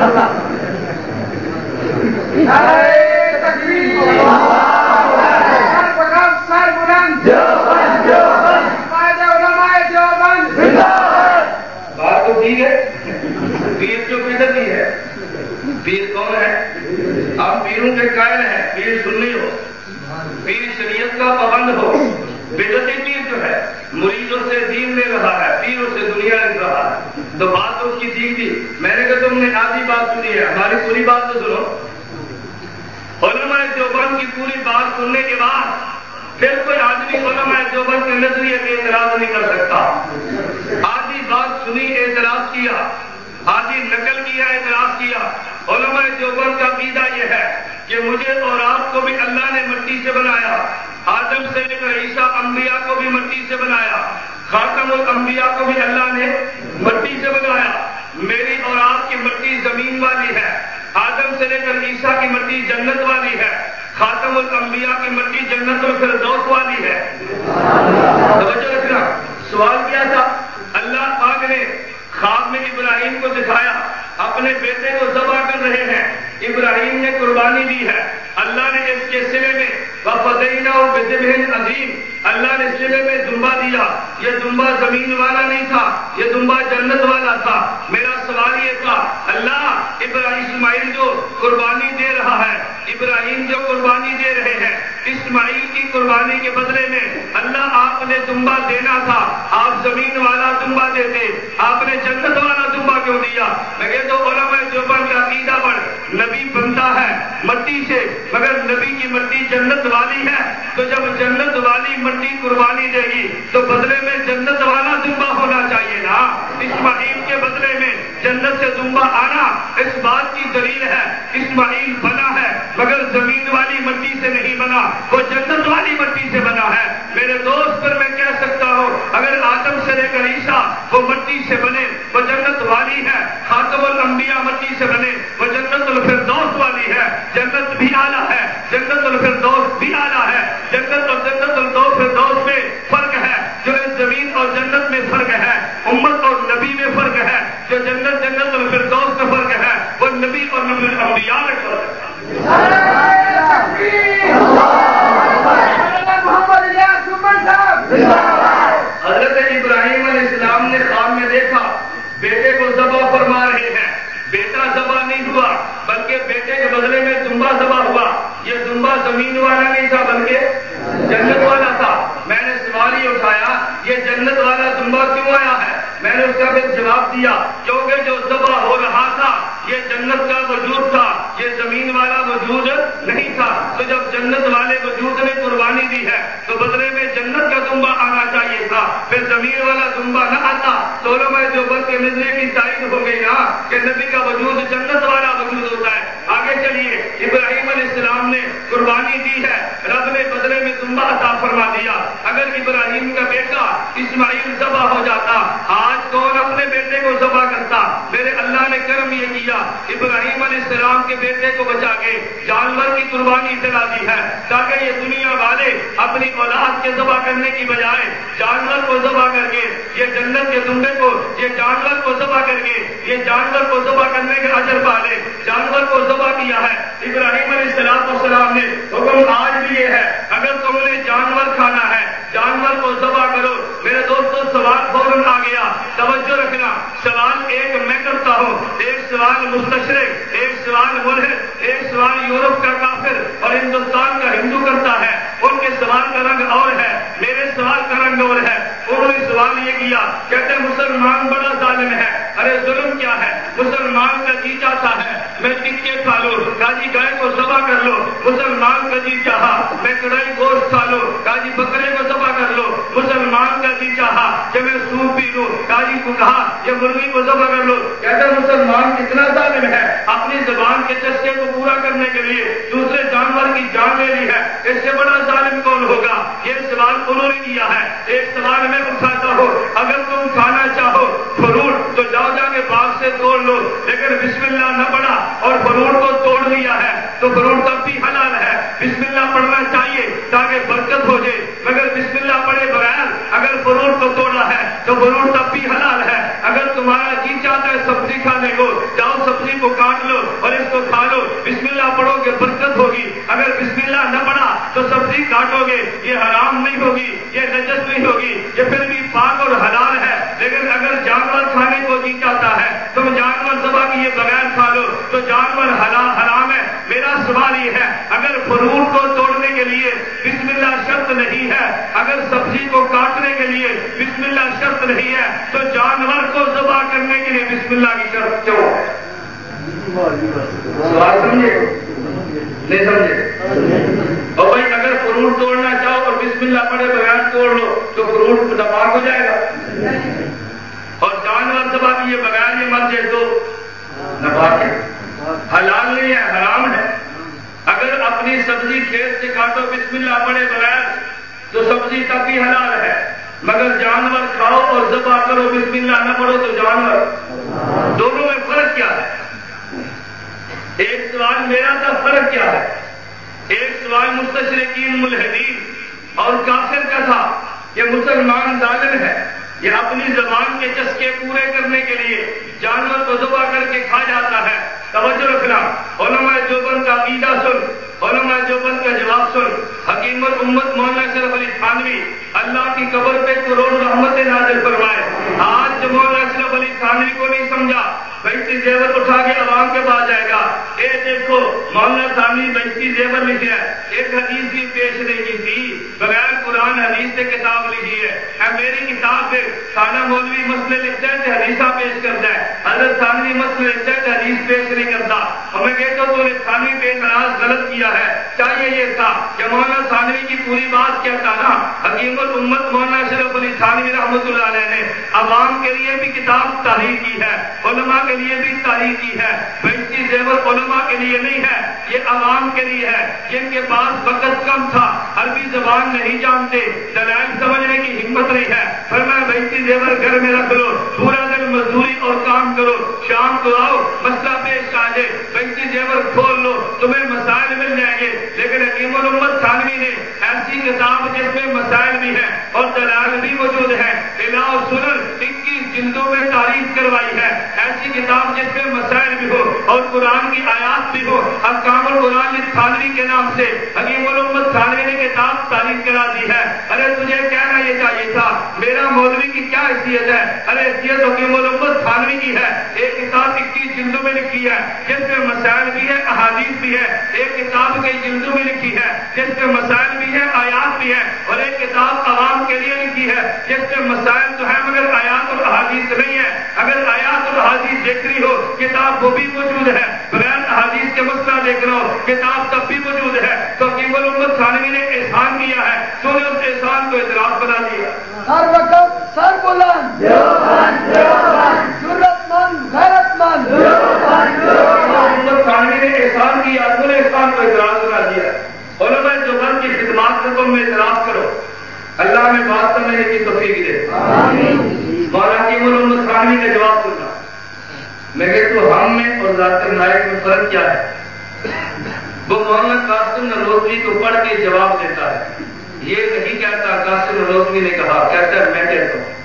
بات تو ٹھیک ہے. پیر جو بدعتی ہے، پیر کون ہے؟ آپ پیروں کے قائل ہیں، پیر سنی ہو، پیر شریعت کا پابند ہو. بدعتی پیر جو ہے مریدوں سے دین لے رہا ہے، پیروں سے دنیا لے رہا ہے. تو بات اس کی ٹھیک تھی. میں نے کہا تم نے آدھی بات سنی ہے، ہماری پوری بات تو سنو. علماء دیوبند کی پوری بات سننے کے بعد پھر کوئی آدمی علماء دیوبند کے نظریے کے اعتراض نہیں کر سکتا. آدھی بات سنی اعتراض کیا، آدھی نقل کیا اعتراض کیا. علماء دیوبند کا عقیدہ یہ ہے کہ مجھے اور آپ کو بھی اللہ نے مٹی سے بنایا، آدم سے لے کر عیسیٰ انبیاء کو بھی مٹی سے بنایا، خاتم الانبیاء کو بھی اللہ نے مٹی سے بنایا۔ میری اور آپ کی مٹی زمین والی ہے، آدم سے لے کر عیسیٰ کی مٹی جنت والی ہے، خاتم الانبیاء کی مٹی جنت الفردوس والی ہے۔ توجہ رکھنا، سوال کیا تھا؟ اللہ پاک نے خواب میں ابراہیم کو دکھایا، اپنے بیٹے کو ذبح کر رہے ہیں، ابراہیم نے قربانی دی ہے۔ اللہ نے اس کے سلے میں وَفَدَيْنَاهُ بِذِبْحٍ عَظِيمٍ، اللہ نے سلے میں دمبا دیا۔ یہ دمبا زمین والا نہیں تھا، یہ دمبا جنت والا تھا۔ میرا سوال یہ تھا، اللہ ابراہیم اسماعیل جو قربانی دے رہا ہے، ابراہیم جو قربانی دے رہے ہیں، اسماعیل کی قربانی کے بدلے میں اللہ آپ نے دمبا دینا تھا، آپ زمین والا دمبا دیتے، آپ نے جنت والا دمبا کیوں دیا؟ لگے تو علماء دیوبند کا عقیدہ پر نبی بنتا ہے مٹی سے، مگر نبی کی مٹی جنت والی ہے، تو جب جنت والی مٹی قربانی دے گی تو بدلے میں جنت والا دمبا ہونا چاہیے نا۔ اسماعیل کے بدلے میں جنت سے دمبا آنا اس بات کی دلیل ہے اسماعیل بنا ہے مگر زمین والی مٹی سے نہیں بنا، وہ جنت والی مٹی سے بنا ہے۔ میرے دوست پر میں کہہ سکتا ہوں اگر آدم سے لے کر عیسیٰ وہ مٹی سے بنے وہ جنت والی ہے، خاتم الانبیاء مٹی سے بنے وہ جنت الفردوس والی ہے۔ جنت بھی اعلیٰ ہے، جنت الفردوس بھی اعلیٰ ہے۔ جنت اور جنت الفردوس میں فرق ہے، جو اس زمین اور جنت میں فرق ہے، امت اور نبی میں فرق ہے۔ جو جنت جنت الفردوس میں فرق ہے وہ نبی اور نبی الانبیاء میں فرق ہے۔ حضرت ابراہیم علیہ السلام نے خواب میں دیکھا بیٹے کو ذبح فرما رہے ہیں، بیٹا ذبح نہیں ہوا بلکہ بیٹے کے بدلے میں دمبا ذبح ہوا۔ یہ دمبا زمین والا نہیں تھا بلکہ جنت والا تھا۔ میں نے سوال یہ اٹھایا یہ جنت والا دمبا کیوں آیا ہے؟ میں نے اس کا پھر جواب دیا کیونکہ جو ذبح ہو رہا تھا یہ جنت کا وجود تھا، یہ زمین والا وجود نہیں تھا۔ تو جب جنت والے وجود نے قربانی دی ہے تو بدلے میں جنت کا دمبا آنا چاہیے تھا، پھر زمین والا دمبا نہ آتا تو علماء دیوبند کے نظریے کی تائید ہو گئی نا کہ نبی کا وجود جنت والا وجود ہوتا ہے۔ آگے چلیے، ابراہیم علیہ السلام نے قربانی دی ہے، رب نے بدلے میں دمبا عطا فرما دیا۔ اگر ابراہیم کا بیٹا اسماعیل ذبح ہو جاتا آج کون اپنے بیٹے کو ذبح کرتا؟ میرے اللہ نے کرم یہ کیا ابراہیم علیہ السلام کے بیٹے کو بچا کے جانور کی قربانی چلا دی ہے تاکہ یہ دنیا والے اپنی اولاد کے ذبح کرنے کی بجائے جانور کو ذبح کر کے یہ جنت کے دمبے کو یہ جانور کو ذبح کر کے یہ جانور کو ذبح کرنے کے اجر پالے۔ جانور کو ذبح کیا ہے ابراہیم علیہ السلام والسلام نے، حکم آج بھی یہ ہے اگر تم نے جانور کھانا ہے جانور کو ذبح کرو۔ میرے دوستوں سوال فوراً آ گیا، توجہ رکھنا، سوال ایک میں کرتا ہوں، ایک سوال مستشرق، ایک سوال ملحد، ایک سوال یورپ کا کافر اور ہندوستان کا ہندو کرتا ہے۔ ان کے سوال کا رنگ اور ہے، میرے سوال کا رنگ اور ہے۔ انہوں نے سوال یہ کیا، کہتے ہیں مسلمان بڑا ظالم ہے۔ ارے ظلم کیا ہے؟ مسلمان کا جی چاہتا ہے میں ٹکے کھا لو، کہا جی گائے کو ذبح کر لو۔ مسلمان کا جی چاہا میں کڑھائی گوشت کھا لو، کہا جی بکرے کو ذبح کر لو۔ مسلمان کا جی چاہا کہ میں سوپ پی لوں، کہا جی کو کہا یہ مرغی کو ذبح کر لو۔ کہتے ہیں مسلمان کتنا ظالم ہے، اپنی زبان کے چسکے کو پورا کرنے کے لیے دوسرے جانور کی جان لے لی ہے، اس سے بڑا ظالم کون ہوگا؟ یہ سوال انہوں نے کیا ہے۔ ایک سوال میں اٹھاتا ہوں، اگر تم کھانا چاہو فروٹ تو جاؤ جا کے باغ سے توڑ لو، لیکن بسم اللہ نہ پڑھا اور فروٹ کو توڑ لیا ہے تو فروٹ تب بھی حلال ہے۔ بسم اللہ پڑھنا چاہیے تاکہ برکت ہو جائے، مگر بسم اللہ پڑھے بغیر اگر فروٹ کو توڑا ہے تو فروٹ تب بھی حلال ہے۔ اگر تمہارا جی چاہتا ہے سبزی کھانے کو جاؤ سبزی کو کاٹ لو اور اس کو کھا لو، بسم اللہ پڑھو گے برکت ہوگی۔ اگر بسم اللہ نہ پڑھا تو سبزی کاٹو گے، یہ حرام نہیں ہوگی، یہ نجس نہیں ہوگی، یہ پھر بھی پاک اور حلال ہے۔ لیکن اگر جانور کھانے کو جی چاہتا ہے تم جانور ذبح کیے بغیر کھا لو تو جانور حلال حرام ہے۔ میرا سوال یہ ہے اگر فروٹ کو توڑنے کے لیے بسم اللہ شرط نہیں ہے، اگر سبزی کو کاٹنے کے لیے بسم اللہ شرط نہیں ہے تو جانور کو ذبح کرنے کے لیے بسم اللہ کی شرط کیوں ہے؟ سوال سمجھے نہیں سمجھے؟ اور بھائی اگر فروٹ توڑنا چاہو اور بسم اللہ پڑھے بغیر توڑ لو تو فروٹ ناپاک ہو جائے گا، اور جانور ذبح کیے بغیر یہ مر جائے تو ناپاک ہے۔ حلال نہیں ہے، حرام ہے۔ اگر اپنی سبزی کھیت سے کاٹو بسم اللہ پڑے بغیر تو سبزی تب بھی حلال ہے، مگر جانور کھاؤ اور ذبح کرو بسم اللہ نہ پڑھو تو جانور، دونوں میں فرق کیا ہے؟ ایک سوال میرا تھا، فرق کیا ہے؟ ایک سوال مستشرقین ملحدین اور کافر کا تھا کہ مسلمان ظالم ہے، یہ اپنی زبان کے چسکے پورے کرنے کے لیے جانور کو ذبح کر کے کھا جاتا ہے۔ توجہ رکھنا، علماء دیوبند کا عقیدہ سن، علماء دیوبند کا جواب سن۔ حکیم الامت مولانا اشرف علی تھانوی اللہ کی قبر پہ کروڑ رحمت نازل فرمائے، آج جو مولانا اشرف علی تھانوی کو نہیں سمجھا بیتی زیور اٹھا کے عوام کے پاس جائے گا، اے دیکھو مولانا تھانوی بیتی زیور لکھے ہے، ایک حدیث بھی پیش نہیں کی تھی، بغیر قرآن حدیث سے کتاب لکھی ہے، اے میری کتاب پہ سانا مولوی مسئلے لکھتا ہے کہ حدیثہ پیش کرتا ہے، حضرت تھانوی مسئلے لکھتا ہے کہ حدیث پیش نہیں کرتا، اور میں کہتا ہوں تو نے تھانوی پہ اعتراض غلط کیا ہے، چاہیے یہ تھا کہ مولانا تھانوی کی پوری بات کہتا نا، حکیم الامت مولانا اشرف علی تھانوی رحمۃ اللہ علیہ نے عوام کے لیے بھی کتاب تحریر کی ہے، علماء کے لیے بھی تحریر کی ہے، بیتی زیور علماء کے لیے نہیں ہے، یہ عوام کے لیے ہے جن کے پاس وقت کم تھا، عربی زبان نہیں جانتے، دلائل سمجھنے کی ہمت نہیں ہے، فرمایا بیتی زیور گھر میں رکھ لو، پورا دن مزدوری اور کام کرو، شام کو آؤ مسئلہ پیش آ جائے بیتی زیور کھول لو، تمہیں مسائل مل جائیں گے۔ لیکن حکیم الامت تھانوی نے ایسی کتاب جس میں مسائل بھی ہیں اور دلائل بھی موجود ہیں، الہ و سنن اکیس جلدوں میں تعریف کروائی ہے، ایسی کتاب جس میں مسائل بھی ہو اور قرآن کی آیات بھی ہو، احکام القرآن تھانوی کے نام سے حکیم الامت تھانوی نے کتاب تعریف کرا دی ہے۔ ارے تجھے کہنا یہ چاہیے تھا میرا مولوی کی کیا حیثیت ہے؟ ارے حیثیت حکیم الامت تھانوی کی ہے، ایک کتاب اکیس جلدوں میں لکھی ہے جس میں مسائل بھی ہے احادیث بھی ہے، ایک کتاب کئی جلدوں میں لکھی ہے جس میں مسائل بھی ہے آیات بھی ہے، اور ایک کتاب عوام کے لیے لکھی ہے جس میں مسائل تو ہے مگر آیات اور احادیث نہیں ہے۔ اگر آیات اور احادیث دیکھنی ہو کتاب وہ بھی موجود ہے، بغیر احادیث کے مسئلہ دیکھنا ہو کتاب تب بھی موجود ہے۔ تو حکیم الامت تھانوی نے احسان کیا ہے، تو نے اس احسان کو اعتراف بنا دیا۔ ہر وقت سر بلند ضرورت مند غیرت مند تھانوی نے احسان کیا، تو نے احسان کو اعتراف بنا دیا۔ علماء دیوبند کی خدمات سے تم اعتراف کرو، اللہ میں بات سمجھنے کی توفیق دے۔ مولانا حکیم الامت تھانوی کا جواب سننا، میں کہتا ہوں ہم میں اور ذاکر نائک میں فرق کیا ہے؟ وہ مولانا قاسم نروتوی کو پڑھ کے جواب دیتا ہے، یہ نہیں کہتا قاسم نروتوی نے کہا، کہتا ہے میں کہتا ہوں۔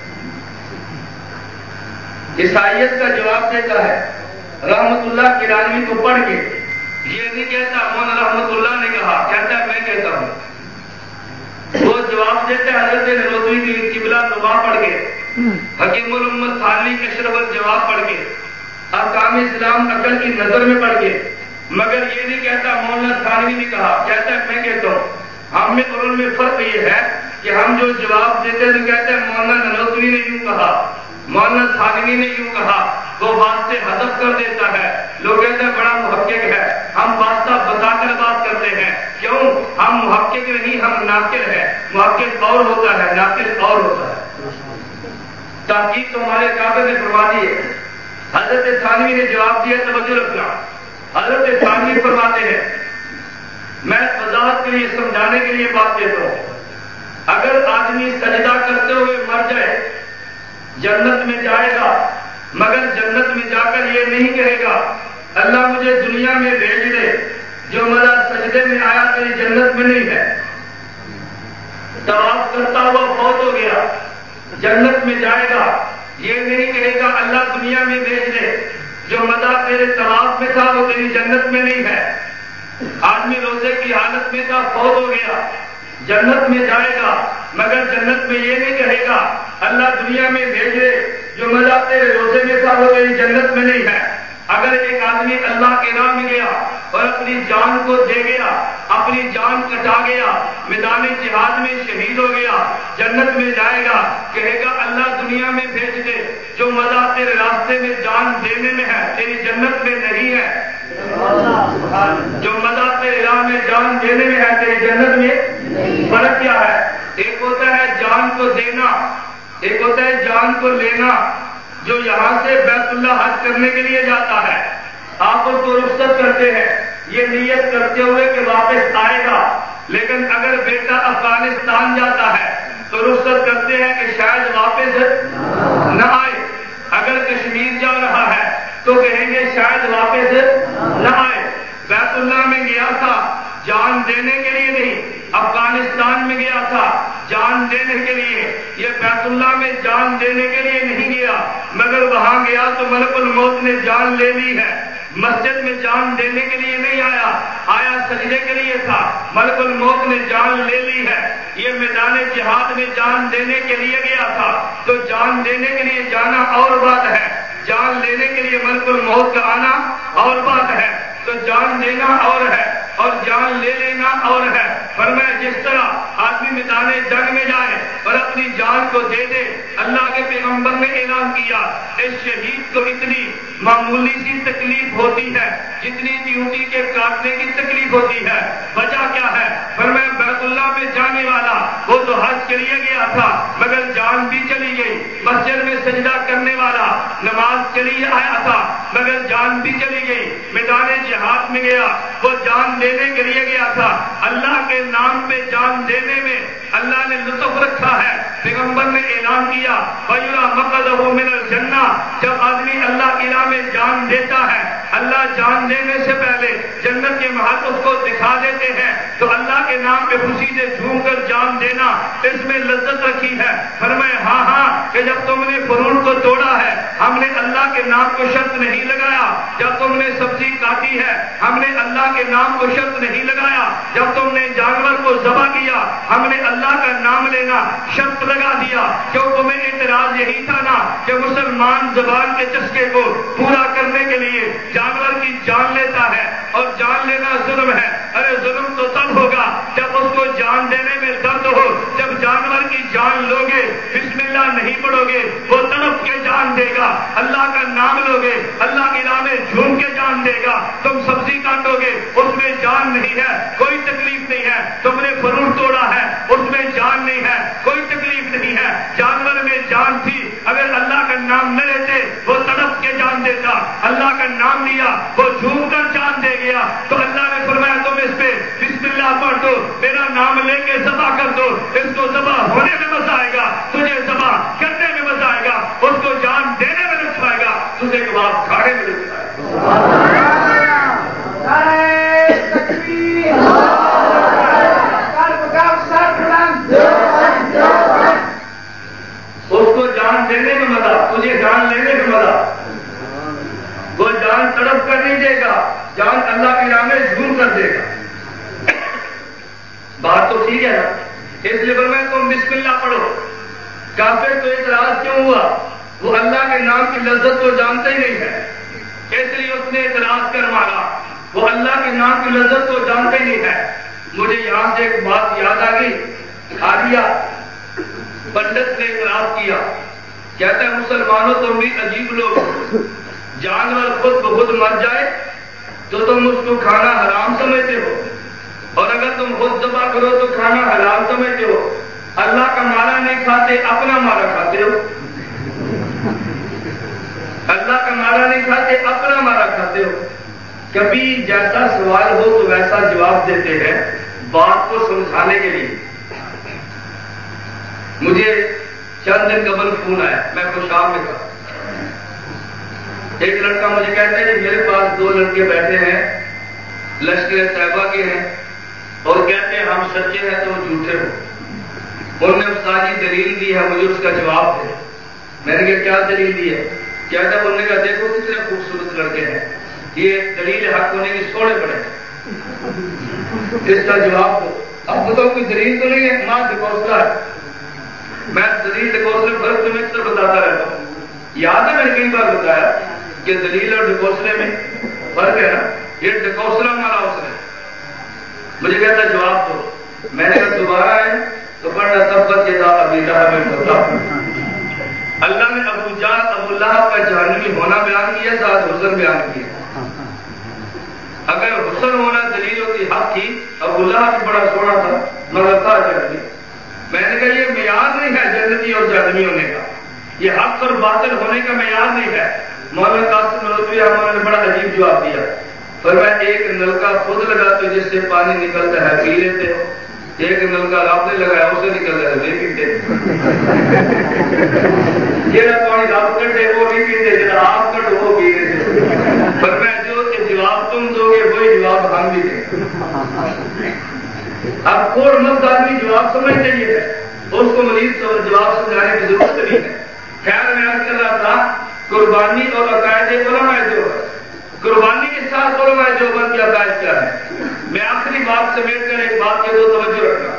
عیسائیت کا جواب دیتا ہے رحمت اللہ کیلانوی کو پڑھ کے، یہ نہیں کہتا مولانا رحمت اللہ نے کہا، کہتا ہے میں کہتا ہوں۔ وہ جواب دیتے ہیں حضرت نروتوی کی قبلہ نما پڑھ کے، حکیم الامت تھانوی کے اشرف الجواب پڑھ کے، احکام اسلام عقل کی نظر میں پڑھ کے، مگر یہ نہیں کہتا مولانا تھانوی نے کہا، کہتا ہے میں کہتا ہوں۔ ہم میں اور ان میں فرق یہ ہے کہ ہم جو جواب دیتے ہیں تو کہتے ہیں مولانا نروتوی نے یوں کہا، مولانا تھانوی نے یوں کہا، وہ بات سے حذف کر دیتا ہے، لوگ کہتے ہیں بڑا محقق ہے، ہم واسطہ بتا کر بات کرتے ہیں، کیوں؟ ہم محقق نہیں، ہم ناقل ہیں، محقق اور ہوتا ہے ناقل اور ہوتا ہے۔ تحقیق تو ہمارے کعبے نے فرما دی ہے۔ حضرت تھانوی نے جواب دیا، توجہ رکھنا، حضرت تھانوی فرماتے ہیں، میں وضاحت کے لیے سمجھانے کے لیے بات دیتا ہوں، اگر آدمی سجدہ کرتے ہوئے مر جائے جنت میں جائے گا، مگر جنت میں جا کر یہ نہیں کہے گا اللہ مجھے دنیا میں بھیج دے، جو مزہ سجدے میں آیا تیری جنت میں نہیں ہے۔ طواف کرتا ہوا فوت ہو گیا، جنت میں جائے گا، یہ نہیں کہے گا اللہ دنیا میں بھیج دے، جو مزہ تیرے طواف میں تھا وہ تیری جنت میں نہیں ہے۔ آدمی روزے کی حالت میں تھا، فوت ہو گیا، جنت میں جائے گا، مگر جنت میں یہ نہیں کہے گا اللہ دنیا میں بھیج دے، جو مزہ تیرے روزے میں تھا وہ تیری جنت میں نہیں ہے۔ اگر ایک آدمی اللہ کے راہ میں گیا اور اپنی جان کو دے گیا، اپنی جان کٹا گیا، میدان جہاد میں شہید ہو گیا، جنت میں جائے گا، کہے گا اللہ دنیا میں بھیج دے، جو مزہ تیرے راستے میں جان دینے میں ہے تیری جنت میں نہیں ہے۔ جو مزہ تیرے راہ میں جان دینے میں ہے تیری جنت میں فرق کیا ہے؟ ایک ہوتا ہے جان کو دینا، ایک ہوتا ہے جان کو لینا۔ جو یہاں سے بیت اللہ حج کرنے کے لیے جاتا ہے آپ اس کو رخصت کرتے ہیں یہ نیت کرتے ہوئے کہ واپس آئے گا، لیکن اگر بیٹا افغانستان جاتا ہے تو رخصت کرتے ہیں کہ شاید واپس نہ آئے، اگر کشمیر جا رہا ہے تو کہیں گے شاید واپس نہ آئے۔ بیت اللہ میں گیا تھا جان دینے کے لیے نہیں، افغانستان میں گیا تھا جان دینے کے لیے، یہ بیت اللہ میں جان دینے کے لیے نہیں گیا، مگر وہاں گیا تو ملک الموت نے جان لے لی ہے۔ مسجد میں جان دینے کے لیے نہیں آیا، آیا سجدے کے لیے تھا، ملک الموت نے جان لے لی ہے۔ یہ میدان جہاد میں جان دینے کے لیے گیا تھا، تو جان دینے کے لیے جانا اور بات ہے، جان لینے کے لیے ملک الموت کا آنا اور بات ہے۔ تو جان دینا اور ہے اور جان لے لینا اور ہے۔ فرمایا جس طرح آدمی میدان جنگ میں جائے اور اپنی جان کو دے دے، اللہ کے پیغمبر نے اعلان کیا اس شہید کو اتنی معمولی سی تکلیف ہوتی ہے جتنی ڈیوٹی کے کاٹنے کی تکلیف ہوتی ہے۔ وجہ کیا ہے؟ فرمایا بیت اللہ میں جانے والا وہ تو حج کے لیے گیا تھا مگر جان بھی چلی گئی، مسجد میں سجدہ کرنے والا نماز کے لیے آیا تھا مگر جان بھی چلی گئی، میدان جہاد میں گیا وہ جان دینے کے لیے گیا تھا، اللہ کے نام پہ جان دینے میں اللہ نے لطف رکھا ہے۔ پیغمبر نے اعلان کیا وَيُرَى مَقْعَدَهُ مِنَ الْجَنَّةِ، جب آدمی اللہ کی راہ میں جان دیتا ہے اللہ جان دینے سے پہلے جنت کے محل اس کو دکھا دیتے ہیں، تو اللہ کے نام پہ خوشی سے جھوم کر جان دینا اس میں لذت رکھی ہے۔ فرمایا ہاں ہاں کہ جب تم نے فروٹ کو توڑا ہے ہم نے اللہ کے نام کو شرط نہیں لگایا، جب تم نے سبزی کاٹی ہے ہم نے اللہ کے نام کو شرط نہیں لگایا، جب تم نے جانور کو ذبح کیا ہم نے اللہ کا نام لینا شرط لگا دیا، کیوں تمہیں اعتراض یہی تھا نا کہ مسلمان زبان کے چسکے کو پورا کرنے کے لیے جانور کی جان لیتا ہے اور جان لینا ظلم ہے۔ ارے ظلم تو تب ہوگا جب اس کو جان دینے میں درد ہو، جب جانور کی جان لوگے بسم اللہ نہیں پڑھو گے وہ تڑپ کے جان دے گا، اللہ کا نام لوگے اللہ کی راہ میں جھوم کے جان دے گا، تم سبزی کاٹو گے اس میں جان نہیں ہے کوئی تکلیف نہیں ہے، تم نے فروٹ توڑا ہے اس میں جان نہیں ہے کوئی تکلیف نہیں ہے، جانور میں جان تھی اگر اللہ کا نام نہ لیتے وہ تڑپ کے جان دیتا، اللہ کا نام لیا وہ جھوم کر جان دے گیا، تو اللہ نے فرمایا تم اس پہ بسم اللہ پڑھ دو، میرا نام لے کے ذبح کر دو، اس کو ذبح ہونے میں مزہ آئے گا، تجھے ذبح کرنے میں مزہ آئے گا، اس کو جان دینے میں لطف آئے گا، تجھے کباب کھانے میں لطف آئے گا۔ اس کو جان دینے میں مزہ، تجھے جان لینے میں مزہ، وہ جان تڑپ کر نہیں دے گا، جان اللہ کی راہ میں جھوم کر دے گا۔ بات تو ٹھیک ہے نا؟ اس لیے میں تم بسم اللہ پڑھو۔ کافر تو اعتراض کیوں ہوا؟ وہ اللہ کے نام کی لذت تو جانتے ہی نہیں ہے، اس لیے اس نے اعتراض کر مارا، وہ اللہ کے نام کی لذت تو جانتے ہی نہیں ہے۔ مجھے یہاں سے ایک بات یاد آ گئی، آریہ پنڈت نے اعتراض کیا، کہتا ہے مسلمانوں تم بھی عجیب لوگ، جانور خود بخود مر جائے تو تم اس کو کھانا حرام سمجھتے ہو، اور اگر تم خود ذبح کرو تو کھانا حلال سمجھتے ہو، اللہ کا مارا نہیں کھاتے اپنا مارا کھاتے ہو، اللہ کا مارا نہیں کھاتے اپنا مارا کھاتے ہو۔ کبھی جیسا سوال ہو تو ویسا جواب دیتے ہیں بات کو سمجھانے کے لیے۔ مجھے چند دن قبل فون آیا، میں خوشام میں تھا، ایک لڑکا مجھے کہتا ہے کہ میرے پاس دو لڑکے بیٹھے ہیں لشکر طیبہ کے ہیں اور کہتے ہیں ہم سچے ہیں تو جھوٹے ہو، انہوں نے استادی دلیل دی ہے مجھے اس کا جواب دے۔ میں نے کہا کیا دلیل دی ہے؟ کہتا ہے انہوں نے کہا دیکھو کتنے خوبصورت لڑکے ہیں، یہ دلیل حق ہونے کی سوڑے پڑے، اس کا جواب دو۔ اب بتاؤ کوئی دلیل تو نہیں ہے، ماں ڈکوسلا ہے، میں دلیل ڈکوسلے فرق تمہیں اکثر بتاتا رہتا ہوں، یاد ہے میں نے کئی بار بتایا کہ دلیل اور ڈکوسلے میں فرق ہے نا، یہ ڈکوسلا مارا اس نے، مجھے کہتا جواب دو، میں نے کہا دوبارہ ہے تو پڑھنا تبت یدا ابی لہب وتب۔ اللہ نے ابو جہل ابو لہب کا جہنمی ہونا بیان کیا، ساتھ حسن بیان کیا۔ اگر حسن ہونا دلیل ہوتی حق کی، ابو لہب بھی بڑا سونا تھا مگر تھا جہنمی۔ میں نے کہا یہ معیار نہیں ہے جنتی اور جہنمی ہونے کا، یہ حق اور باطل ہونے کا معیار نہیں ہے، مولانا قاسم نانوتوی رحمۃ نے بڑا عجیب جواب دیا، فرمایا ایک نلکا خود لگاتے جس سے پانی نکلتا ہے پی لیتے، ایک نلکا آپ نے لگایا اسے نکلتا ہے نہیں پیتے، جہاں پانی آپ کٹے وہ نہیں پیتے، جہاں آپ کٹ وہ پی لیتے۔ فرمایا جو جواب تم دو گے وہی جواب ہم بھی دیں۔ اب کوڑ مت آدمی جواب سمجھتے ہی ہے، اس کو مزید جواب سمجھانے کی ضرورت نہیں ہے۔ خیر میں عرض کر رہا تھا قربانی اور عقائد علماء دیوبند، قربانی کے ساتھ علماء دیوبند کے عقائد کیا ہے؟ میں آخری بات سمیٹ کر ایک بات کے دو توجہ رکھنا۔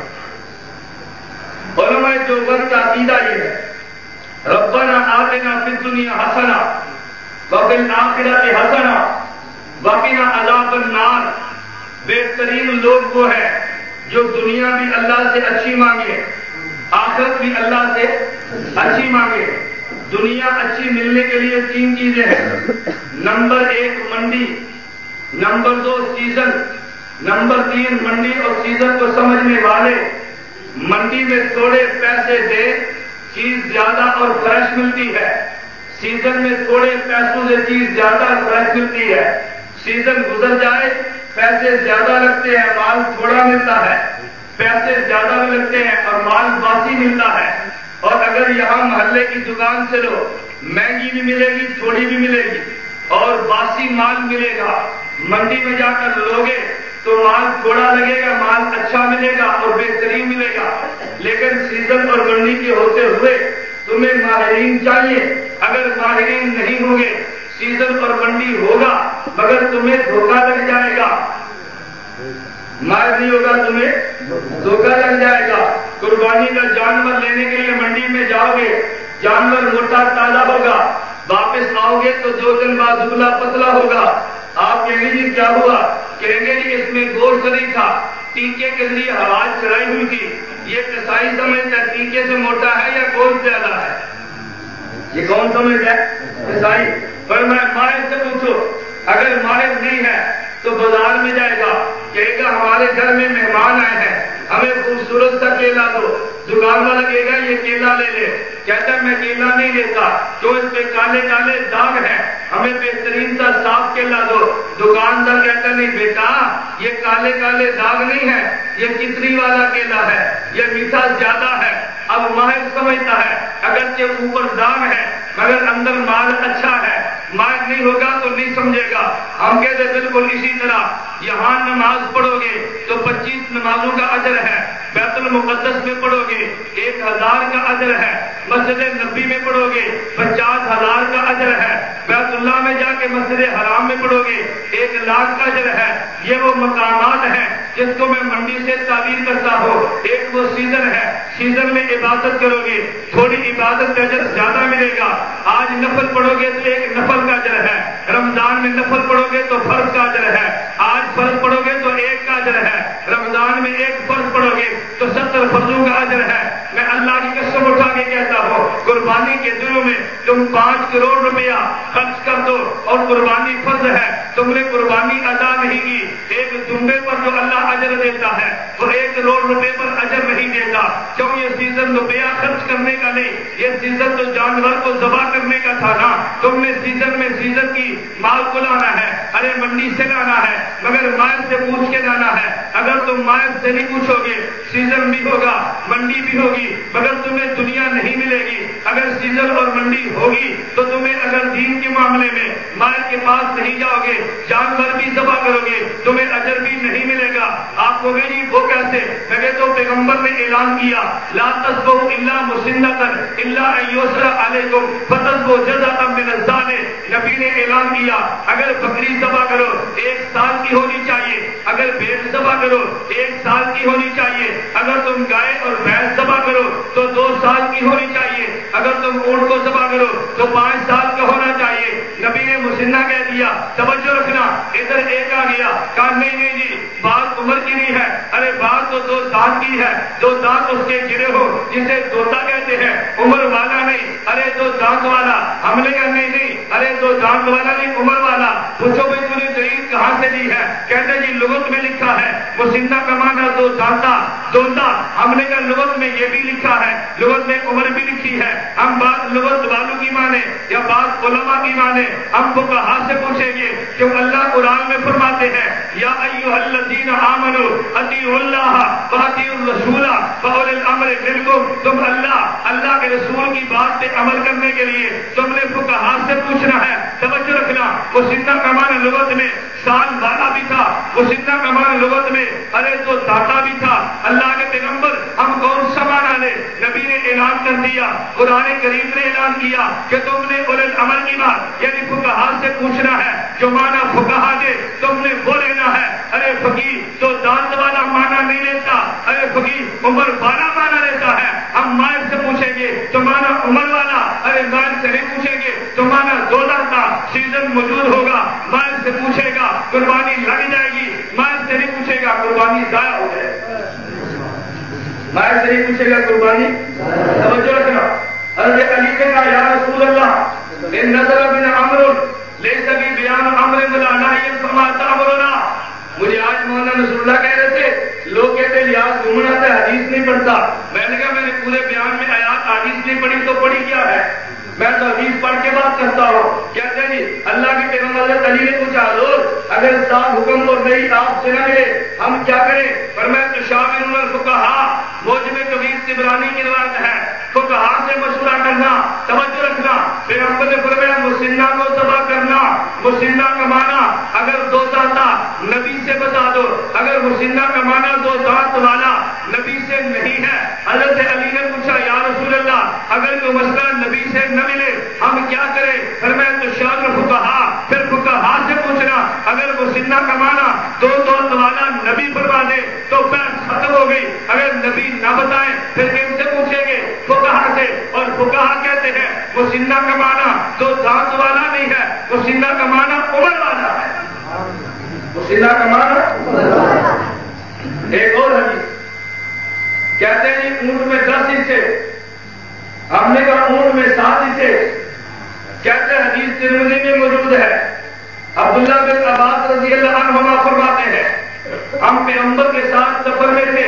علماء دیوبند کا عقیدہ یہ ہے ربنا آتنا فی الدنیا حسنہ وفی الآخرۃ حسنہ وقنا عذاب النار۔ بہترین لوگ وہ ہیں جو دنیا بھی اللہ سے اچھی مانگے، آخرت بھی اللہ سے اچھی مانگے۔ دنیا اچھی ملنے کے لیے تین چیزیں ہیں، نمبر ایک منڈی، نمبر دو سیزن، نمبر تین منڈی اور سیزن کو سمجھنے والے۔ منڈی میں تھوڑے پیسے دے چیز زیادہ اور فریش ملتی ہے، سیزن میں تھوڑے پیسوں سے چیز زیادہ اور فریش ملتی ہے۔ سیزن گزر جائے پیسے زیادہ لگتے ہیں مال تھوڑا ملتا ہے، پیسے زیادہ بھی لگتے ہیں اور مال باسی ملتا ہے۔ اور اگر یہاں محلے کی دکان سے لو مہنگی بھی ملے گی تھوڑی بھی ملے گی اور باسی مال ملے گا۔ منڈی میں جا کر لوگے تو مال تھوڑا لگے گا، مال اچھا ملے گا اور بہترین ملے گا۔ لیکن سیزن اور منڈی کے ہوتے ہوئے تمہیں ماہرین چاہیے، اگر ماہرین نہیں ہوں گے سیزن اور منڈی ہوگا مگر تمہیں دھوکہ لگ جائے گا، مال نہیں ہوگا تمہیں دھوکہ لگ جائے گا۔ قربانی کا جانور لینے کے لیے منڈی میں جاؤ گے، جانور موٹا تازہ ہوگا، واپس آؤ گے تو دو دن بعد دبلا پتلا ہوگا۔ آپ کہیں گے جی کیا ہوا؟ کہیں گے جی اس میں گوشت نہیں تھا، ٹیکے کے ذریعے ہلاج چڑھائی ہوئی تھی۔ یہ کسائی سمجھتا ہے ٹیکے سے موٹا ہے یا گوشت زیادہ ہے؟ یہ کون سمجھتا ہے؟ کسائی۔ پر میں ماہر سے پوچھو، اگر ماہر نہیں ہے تو بازار میں جائے گا، کہے گا ہمارے گھر میں مہمان آئے ہیں ہمیں خوبصورت سا کیلا دو، دکان والا کہے گا یہ کیلا لے لے، کہتا ہے میں کیلا نہیں لیتا، جو اس پہ کالے کالے داغ ہیں ہمیں بہترین سا صاف کیلا دو۔ دکاندار کہتا نہیں بیٹا یہ کالے کالے داغ نہیں ہے، یہ کتری والا کیلا ہے، یہ میٹھا زیادہ ہے۔ اب ماہر سمجھتا ہے اگرچہ اوپر داغ ہے مگر اندر مال اچھا ہے، ماہر نہیں ہوگا تو نہیں سمجھے گا۔ ہم کہتے بالکل اسی طرح یہاں نماز پڑھو گے تو پچیس نمازوں کا اجر ہے، بیت المقدس میں پڑھو گے ایک ہزار کا اجر ہے، مسجد نبی میں پڑھو گے پچاس ہزار کا اجر ہے، بیت اللہ میں جا کے مسجد حرام میں پڑھو گے ایک لاکھ کا اجر ہے۔ یہ وہ مقامات ہیں جس کو میں منڈی سے تعبیر کرتا ہوں۔ ایک وہ سیزن ہے، سیزن میں عبادت کرو گے تھوڑی عبادت کا اجر زیادہ ملے گا۔ آج نفل پڑھو گے تو ایک نفل کا اجر ہے، رمضان میں نفل پڑھو گے تو فرض کا اجر ہے، آج فرض پڑھو گے تو ایک کا اجر ہے، رمضان میں ایک فرض پڑھو گے تو ستر فرضوں کا اجر ہے۔ میں اللہ کی قسم اٹھا کے کہتا ہوں قربانی کے دنوں میں تم پانچ کروڑ روپیہ خرچ کر دو اور قربانی فرض ہے، تم نے قربانی ادا نہیں کی۔ ایک دمبے پر جو اللہ اجر دیتا ہے وہ ایک کروڑ روپے پر اجر نہیں دیتا، کیوں؟ یہ سیزن روپیہ خرچ کرنے کا نہیں، یہ سیزن تو جانور کو ذبح کرنے کا تھا نا۔ تم نے سیزن میں سیزن کی مال کو لانا ہے، ارے منڈی سے لانا ہے مگر مائل سے پوچھ کے لانا ہے۔ اگر تم مائل سے نہیں پوچھو گے سیزن بھی ہوگا منڈی بھی ہوگی مگر تمہیں دنیا نہیں ملے گی۔ اگر سیزن اور منڈی ہوگی تو تمہیں اگر دین کے معاملے میں مائل کے پاس نہیں جاؤ گے جانور بھی ذبح کرو گے تمہیں اجر بھی نہیں ملے گا۔ آپ کو جی وہ کیسے؟ میں تو پیغمبر نے اعلان کیا لا تذبحوا الا مسنۃ الا ان یسر علیکم فتذبحوا جزاء من الظالم۔ نبی نے اعلان کیا اگر بکری ذبح کرو ایک سال کی ہونی چاہیے، اگر بھیڑ ذبح کرو ایک سال کی ہونی چاہیے، اگر تم گائے اور بھینس ذبح کرو تو دو سال کی ہونی چاہیے، اگر تم اونٹ کو ذبح کرو تو پانچ سال کا ہونا چاہیے۔ نبی نے مسنہ کہہ دیا۔ توجہ رکھنا، ادھر ایک آ گیا کہا نہیں نہیں جی بات عمر کی نہیں ہے، ارے بات تو دو دانت کی ہے، دو دانت اس کے گرے ہو جسے دوتا کہتے ہیں، عمر والا نہیں، ارے دو دانت والا حملے کرنے نہیں، ارے دو دانت والا نہیں عمر والا۔ پوچھو بھائی تم نے دلیل کہاں سے لی ہے؟ کہتے جی لغت میں لکھا ہے، مسنہ کا معنی دو دانتا دوندا، حملے کا لغت میں یہ بھی لکھا ہے، لغت میں عمر بھی لکھی ہے۔ ہم بات لغت والوں کی مانے یا بات علماء کی مانے، ہم فقہا سے پوچھیں گے کہ اللہ قرآن میں فرماتے ہیں یا ایھا الذین آمنوا اطیعوا اللہ واطیعوا الرسول واولی الامر منکم، تم اللہ اللہ کے رسول کی بات پہ عمل کرنے کے لیے تم نے فقہا سے پوچھنا ہے۔ توجہ رکھنا، مسنہ کا معنی لغت میں سال والا بھی تھا، مسنہ کا معنی لغت میں ارے تو داتا بھی تھا۔ اللہ کے پیغمبر ہم کون سا معنی لے؟ نبی نے اعلان کر دیا، قرآن کریم نے اعلان کیا کہ تم نے اولل الامر کی بات یعنی فقہا سے پوچھنا ہے، جو معنی فقہا دے تم نے وہ لینا ہے۔ ارے فقیہ تو دانت والا معنی نہیں لیتا، ارے فقیہ عمر والا معنی لیتا ہے۔ ہم مائر سے پوچھیں گے تو معنی عمر والا، ارے مائر سے نہیں پوچھیں گے تو معنی دو دانتا سیزن موجود ہوگا، مائر سے پوچھے گا قربانی لگ جائے گی، مائر سے نہیں پوچھے گا قربانی ضائع ہو جائے گی، مائر سے نہیں پوچھے گا قربانی۔ توجہ رکھنا، حضرت علی نے کہا یا رسول اللہ ان نظر بنا امر لیس بی بیان امر ولا نہی فما تامرنا۔ مجھے آج مولانا رسول اللہ کہہ رہے تھے لوگ کہتے لحاظ گھومنا ہے حدیث نہیں پڑھتا، میں نے کہا میں نے پورے بیان میں آیات حدیث نہیں پڑھی تو پڑھی کیا ہے؟ میں تو حدیث پڑھ کے بات کرتا ہوں۔ کہتے ہیں جی اللہ کے پیغمبر حضرت علی نے پوچھا حضور اگر صاحب حکم اور نہیں آپ سے نہ ملے ہم کیا کریں؟ فرمایا تشاورون الفقہاء، موجب کبیر طبرانی کی روایت ہے فقہا سے مشورہ کرنا۔ توجہ رکھنا، پیغمبر نے فرمایا مسنہ کو ذبح کرنا، مسنہ کا معنی اگر دو دانتا نبی سے بتا دو، اگر مسنہ کا معنی دو دانت والا نبی سے نہیں ہے۔ حضرت علی نے پوچھا یا رسول اللہ اگر کوئی مسئلہ نبی سے نہ ملے ہم کیا کریں؟ فرمایا تشاور فقہا، پھر فقہا سے پوچھنا، اگر مسنہ کا معنی دو دانت والا نبی فرما دے تو بحث ختم ہو گئی، اگر نبی نہ بتائیں پھر کن سے پوچھیں گے؟ فقہا سے۔ اور فقہا کہتے ہیں مسنہ کا معنی دو دانت والا نہیں ہے، مسنہ کا معنی عمر والا ہے، مسنہ کا معنی۔ ایک اور حدیث کہتے ہیں جی اونٹ میں دس حصے، ہم نے کہا اونٹ میں سات حصے، کہتے ہیں حدیث ترمذی میں موجود ہے، عبداللہ بن عباس رضی اللہ عنہما فرماتے ہیں ہم پیغمبر کے ساتھ سفر میں تھے،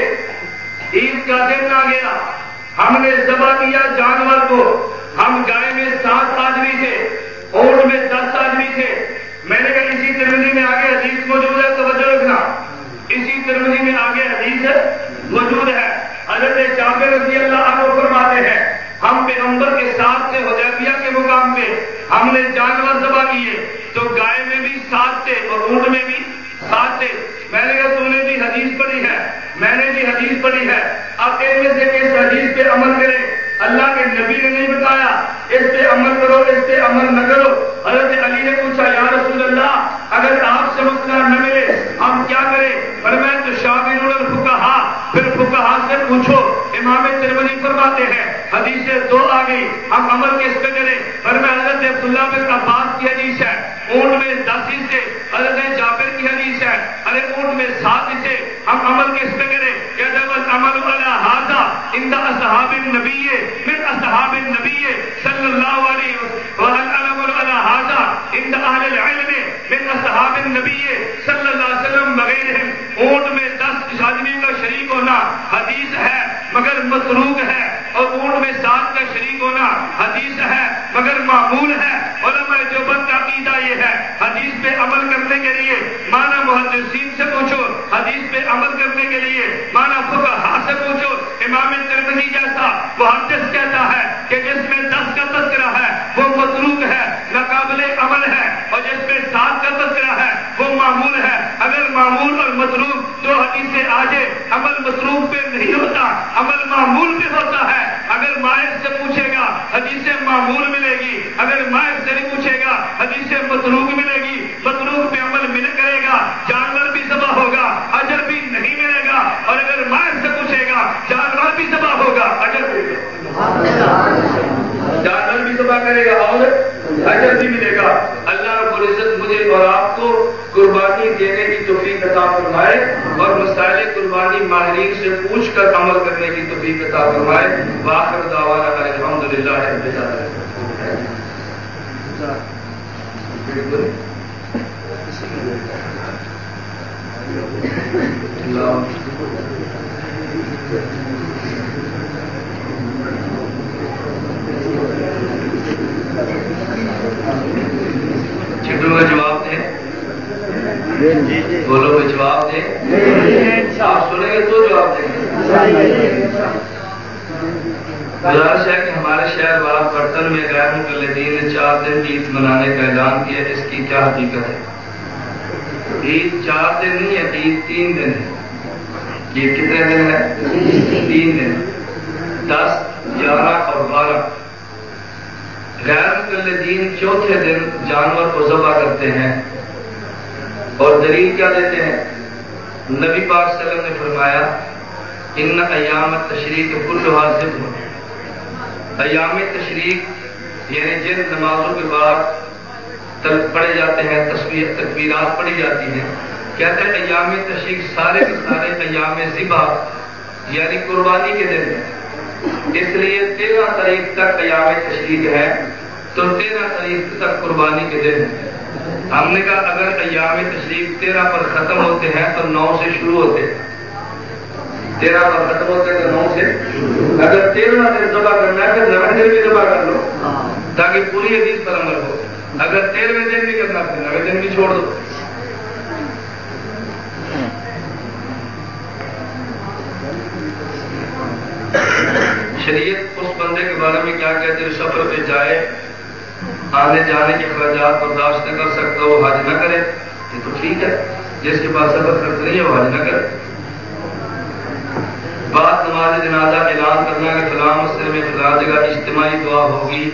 عید کا دن آ گیا، ہم نے ذبح کیا جانور کو، ہم گائے میں سات آدمی تھے، اونٹ میں دس آدمی تھے۔ میں نے کہا اسی ترمذی میں آگے حدیث موجود ہے، توجہ رکھنا، اسی ترمذی میں آگے حدیث موجود ہے۔ حضرت جابر رضی اللہ عنہ فرماتے ہیں ہم پیغمبر کے ساتھ تھے حدیبیہ کے مقام پہ، ہم نے جانور ذبح کیے تو گائے میں بھی سات تھے اور اونٹ میں بھی سات تھے۔ میں نے کہا تم نے بھی حدیث پڑھی ہے؟ میں نے بھی حدیث پڑھی ہے۔ اب ان میں سے اس حدیث پہ عمل کریں، اللہ کے نبی نے نہیں بتایا اس پہ عمل کرو اس پہ عمل نہ کرو۔ حضرت علی نے پوچھا یا رسول اللہ اگر آپ سے مسئلہ نہ ملے ہم کیا کریں؟ فرمایا تشاورون الفقہاء، پھر فقہا سے پوچھو۔ امام ترمذی فرماتے ہیں حدیث دو آ گئی، ہم عمل کس پہ کریں؟ فرمایا حضرت عبداللہ بن عباس کی حدیث ہے اونٹ میں دس حصے، حضرت جابر کی حدیث ہے ارے اونٹ میں سات حصے، ہم عمل کس پہ کریں؟ کہتے ہیں عمل علی ھذا عند اصحاب النبی من اصحاب النبی صلی اللہ علیہ وسلم علی ھذا عند اہل العلم من اصحاب النبی صلی اللہ علیہ وسلم وغیرہم۔ اونٹ میں دس آدمی کا شریک ہونا حدیث ہے مگر متروک ہے، اور اونٹ میں سات کا شریک ہونا حدیث ہے مگر معمول ہے۔ علماء دیوبند کا عقیدہ یہ ہے حدیث پہ عمل کرنے کے لیے معنی محدثین سے پوچھو، حدیث پہ عمل کرنے کے لیے معنی فقہا سے پوچھو۔ امام ترمذی جیسا محدث کہتا ہے کہ جس میں دس کا تذکرہ ہے وہ متروک ہے، ناقابل عمل ہے، اور جس میں سات کا تذکرہ ہے وہ معمول ہے۔ اگر معمول اور متروک دو حدیثیں آ جائے عمل متروک پہ نہیں ہوتا، عمل معمول پہ ہوتا ہے۔ اگر مائر سے پوچھے گا حدیث معمول ملے گی، اگر مائر سے نہیں پوچھے گا حدیث متروک ملے گی۔ متروک پہ عمل مل کرے گا، جانور بھی ذبح ہوگا، اجر بھی نہیں ملے گا، اور اگر مائر سے پوچھے گا جانور بھی ذبح ہوگا، اجر بھی ملے گا، جانور بھی ذبح کرے گا اور اجر بھی ملے گا۔ اللہ رب العزت مجھے اور آپ کو قربانی دینے کی توفیق عطا فرمائے اور مسائل قربانی قربانی ماہرین سے پوچھ کر عمل کرنے کی توفیق عطا فرمائے. وآخر دعوانا الحمدللہ رب العالمین. چھٹو کا جواب دیں. بولو میں جواب دیں. آپ سنیں گے تو جواب دیں گے. گزارش ہے کہ ہمارے شہر والا برتن میں غیر مقلدین نے چار دن عید منانے کا اعلان کیا. اس کی کیا حقیقت ہے؟ عید چار دن نہیں ہے، عید تین دن ہے. عید کتنے دن ہے؟ تین دن. دس، گیارہ اور بارہ. غیر مقلدین چوتھے دن جانور کو ذبح کرتے ہیں اور دلیل کیا دیتے ہیں؟ نبی پاک صلی اللہ علیہ وسلم نے فرمایا ان ایام تشریق کلھا ذبح. ایام تشریق یعنی جن نمازوں کے بعد پڑھے جاتے ہیں تصویر تکبیرات پڑھی جاتی ہیں، کہتے ہیں ایام تشریق سارے کے سارے ایام ذبح یعنی قربانی کے دن ہیں. اس لیے تیرہ تاریخ تک ایام تشریق ہے تو تیرہ تاریخ تک قربانی کے دن ہے. ہم نے کہا اگر ایام تشریق تیرہ پر ختم ہوتے ہیں تو نو سے شروع ہوتے ہیں. تیرہ پر ختم ہوتے ہیں تو نو سے. اگر تیرہ دن ذبح کرنا ہے تو نویں دن بھی ذبح کر لو تاکہ پوری حدیث پر عمل ہو. اگر تیرہویں دن بھی کرنا پھر نویں دن بھی چھوڑ دو. شریعت اس بندے کے بارے میں کیا کہتے ہیں سفر پہ جائے، آنے جانے کے اخراجات برداشت نہ کر سکتا وہ حج نہ کرے. یہ تو ٹھیک ہے، جس کے پاس سفر خرچ نہیں ہے وہ حج نہ کرے. بعد نماز جنازہ اعلان کرنا کہ فلاں مسئلے میں فلاں جگہ اجتماعی دعا ہوگی،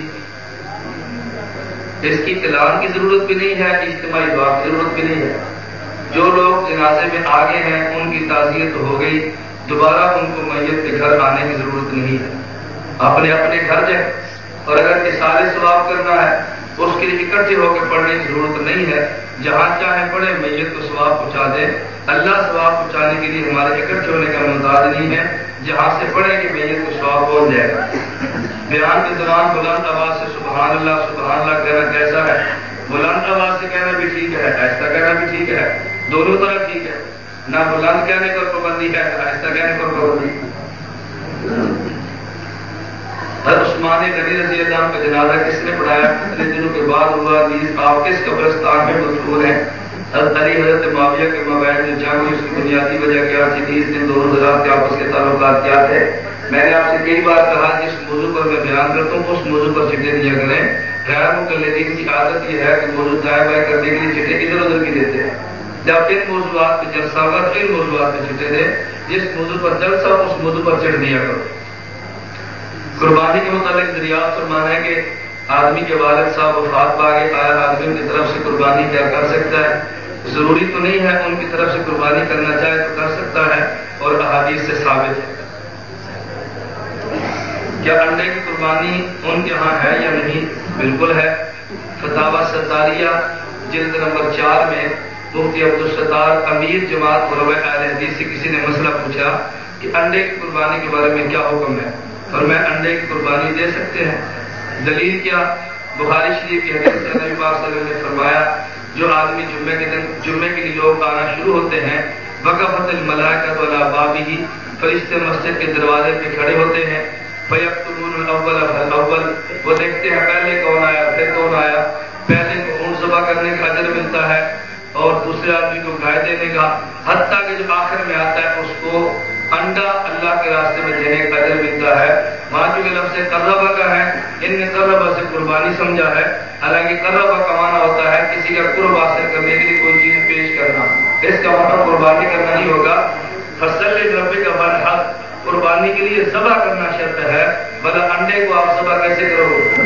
اس کی اعلان کی ضرورت بھی نہیں ہے، اجتماعی دعا کی ضرورت بھی نہیں ہے. جو لوگ جنازے میں آگے ہیں ان کی تعزیت ہو گئی، دوبارہ ان کو میت کے گھر آنے کی ضرورت نہیں ہے. اپنے اپنے گھر جائیں. اور اگر اثار ثواب کرنا ہے اس کے لیے اکٹھے ہو کے پڑھنے کی ضرورت نہیں ہے. جہاں چاہے پڑھے، میت کو ثواب پہنچا دیں. اللہ ثواب پہنچانے کے لیے ہمارے اکٹھے ہونے کا محتاج نہیں ہے. جہاں سے پڑھے کہ میت کو ثواب پہنچ جائے گا. بیان کے دوران بلند آواز سے سبحان اللہ سبحان اللہ کہنا کیسا ہے؟ بلند آواز سے کہنا بھی ٹھیک ہے، ایسا کہنا بھی ٹھیک ہے، دونوں طرح ٹھیک ہے. نہ بلند کہنے پر پابندی ہے، ایسا کہنے پر پابندی. حضرت عثمان غنی رضی اللہ عنہ کا جنازہ کس نے پڑھایا؟ کتنے دنوں کے بعد ہوا؟ نیز آپ کس قبرستان میں مدفون ہیں؟ حضرت علی حضرت معاویہ کے مابین جو جنگ ہوئی اس کی بنیادی وجہ کیا تھی؟ نیز ان دونوں حضرات کے آپس کے تعلقات کیا تھے؟ میں نے آپ سے کئی بار کہا جس موضوع پر میں بیان کرتا ہوں اس موضوع پر چٹے دیا کریں. غیر مقلدین کی عادت یہ ہے کہ موضوع دائیں بائیں کرنے کے لیے چٹے ادھر ادھر کی دیتے ہیں. جب ان موضوعات پہ جلسہ ہوگا تو ان موضوعات پہ چٹے دیں. جس موضوع پر جلسہ ہو اس موضوع پر چڑھ دیا کرو. قربانی کے متعلق دریافت فرمانا ہے کہ آدمی کے والد صاحب وفات پا گئے، آیا آدمی کی طرف سے قربانی کیا کر سکتا ہے؟ ضروری تو نہیں ہے، ان کی طرف سے قربانی کرنا چاہے تو کر سکتا ہے اور احادیث سے ثابت ہے. کیا انڈے کی قربانی ان کے ہاں ہے یا نہیں؟ بالکل ہے. فتاوی ستاریہ جلد نمبر چار میں مفتی عبدالستار امیر جماعت علماء اہل حدیث سے کسی نے مسئلہ پوچھا کہ انڈے کی قربانی کے بارے میں کیا حکم ہے، اور میں انڈے کی قربانی دے سکتے ہیں؟ دلیل کیا؟ بخاری شریف کی حدیث سے نبی پاک صلی اللہ علیہ وسلم نے فرمایا جو آدمی جمعے کے دن جمعے کے لیے لوگ آنا شروع ہوتے ہیں وقفت الملائکۃ علی بابہ، فرشتے مسجد کے دروازے پہ کھڑے ہوتے ہیں. فیکتبون الاول فالاول، وہ دیکھتے ہیں پہلے کون آیا پھر کون آیا. پہلے کو اونٹ ذبح کرنے کا اجر ملتا ہے اور دوسرے آدمی کو گائے دینے کا، حتیٰ کہ جو آخر میں آتا ہے اس کو انڈا اللہ کے راستے میں دینے کا اجر ملتا ہے. وہاں چونکہ لفظ قربہ کا ہے، ان نے قربہ سے قربانی سمجھا ہے، حالانکہ قربہ کا معنی ہوتا ہے کسی کا قرب حاصل کرنے کے لیے کوئی چیز پیش کرنا. اس کا مطلب قربانی کرنا نہیں ہوگا. فصل ربی کا وانحر، قربانی کے لیے ذبح کرنا شرط ہے، بھلا انڈے کو آپ ذبح کیسے کرو گے؟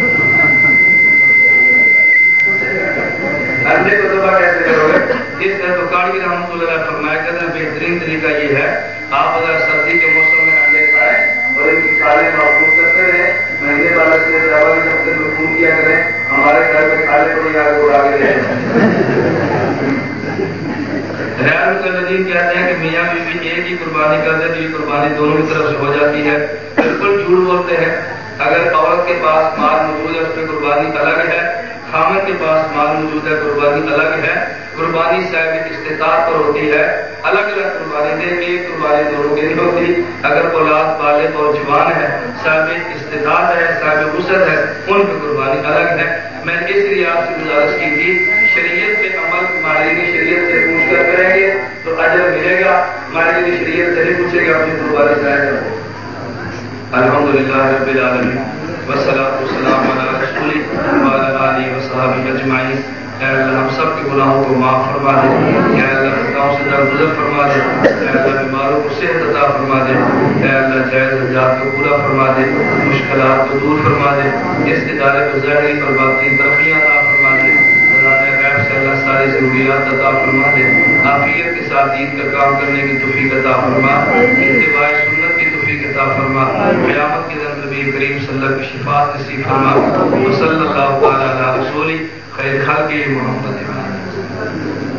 انڈے کو ذبح کیسے کرو گے؟ اس طرح تو کاڑی رحمۃ اللہ علیہ فرمایا کرتے ہیں بہترین طریقہ یہ ہے آپ اگر سردی کے موسم میں انڈے کھائیں اور ان کی کھالیں محفوظ کرتے رہیں، مہینے والا سے زیادہ بھی ہفتے میں فون کیا کریں ہمارے گھر میں کھالے کو آگے آگے لے غیر مقلدین کہتے ہیں کہ میاں بیوی بی ایک ہی قربانی کرتے تو یہ قربانی دونوں کی طرف سے ہو جاتی ہے، بالکل جھوٹ بولتے ہیں۔ اگر عورت کے پاس مال موجود ہے اس میں قربانی الگ ہے، خامد کے پاس مال موجود ہے قربانی الگ ہے۔ قربانی صاحب استطاعت پر ہوتی ہے، الگ الگ قربانی دے، ایک قربانی دونوں کی نہیں ہوتی۔ اگر اولاد بالغ اور جوان ہے، صاحب استطاعت ہے، صاحب وسعت ہے، ان کی قربانی الگ ہے۔ میں نے اس لیے آپ سے گزارش کی تھی، شریعت پہ عمل ماہرین شریعت سے پوچھ کر کریں گے تو اجر ملے گا، ماہرین شریعت سے نہیں پوچھے گا اپنی قربانی ظاہر کرو۔ الحمدللہ رب العالمین والصلاۃ والسلام علی رسول وعلی آلہ وصحبہ اجمعین۔ اے اللہ ہم سب کے گناہوں کو معاف فرما دے، اے اللہ خطاؤں سے درگزر فرما دے، اے اللہ بیماروں کو صحت عطا فرما دے، اے اللہ جائز حاجات کو پورا فرما دے، مشکلات کو دور فرما دے، اس ادارے کو ظاہری اور باطنی ترقیاں عطا فرما دے، خزانہ غیب سے اللہ ساری ضروریات عطا فرما دے، عافیت کے ساتھ دین کا کام کرنے کی توفیق عطا فرما، اتباع سنت کی توفیق عطا فرما، قیامت کے دن نبی کریم صلی اللہ کی شفاعت نصیب فرما، وصلی اللہ تعالی علی رسول خیر خلق محمد۔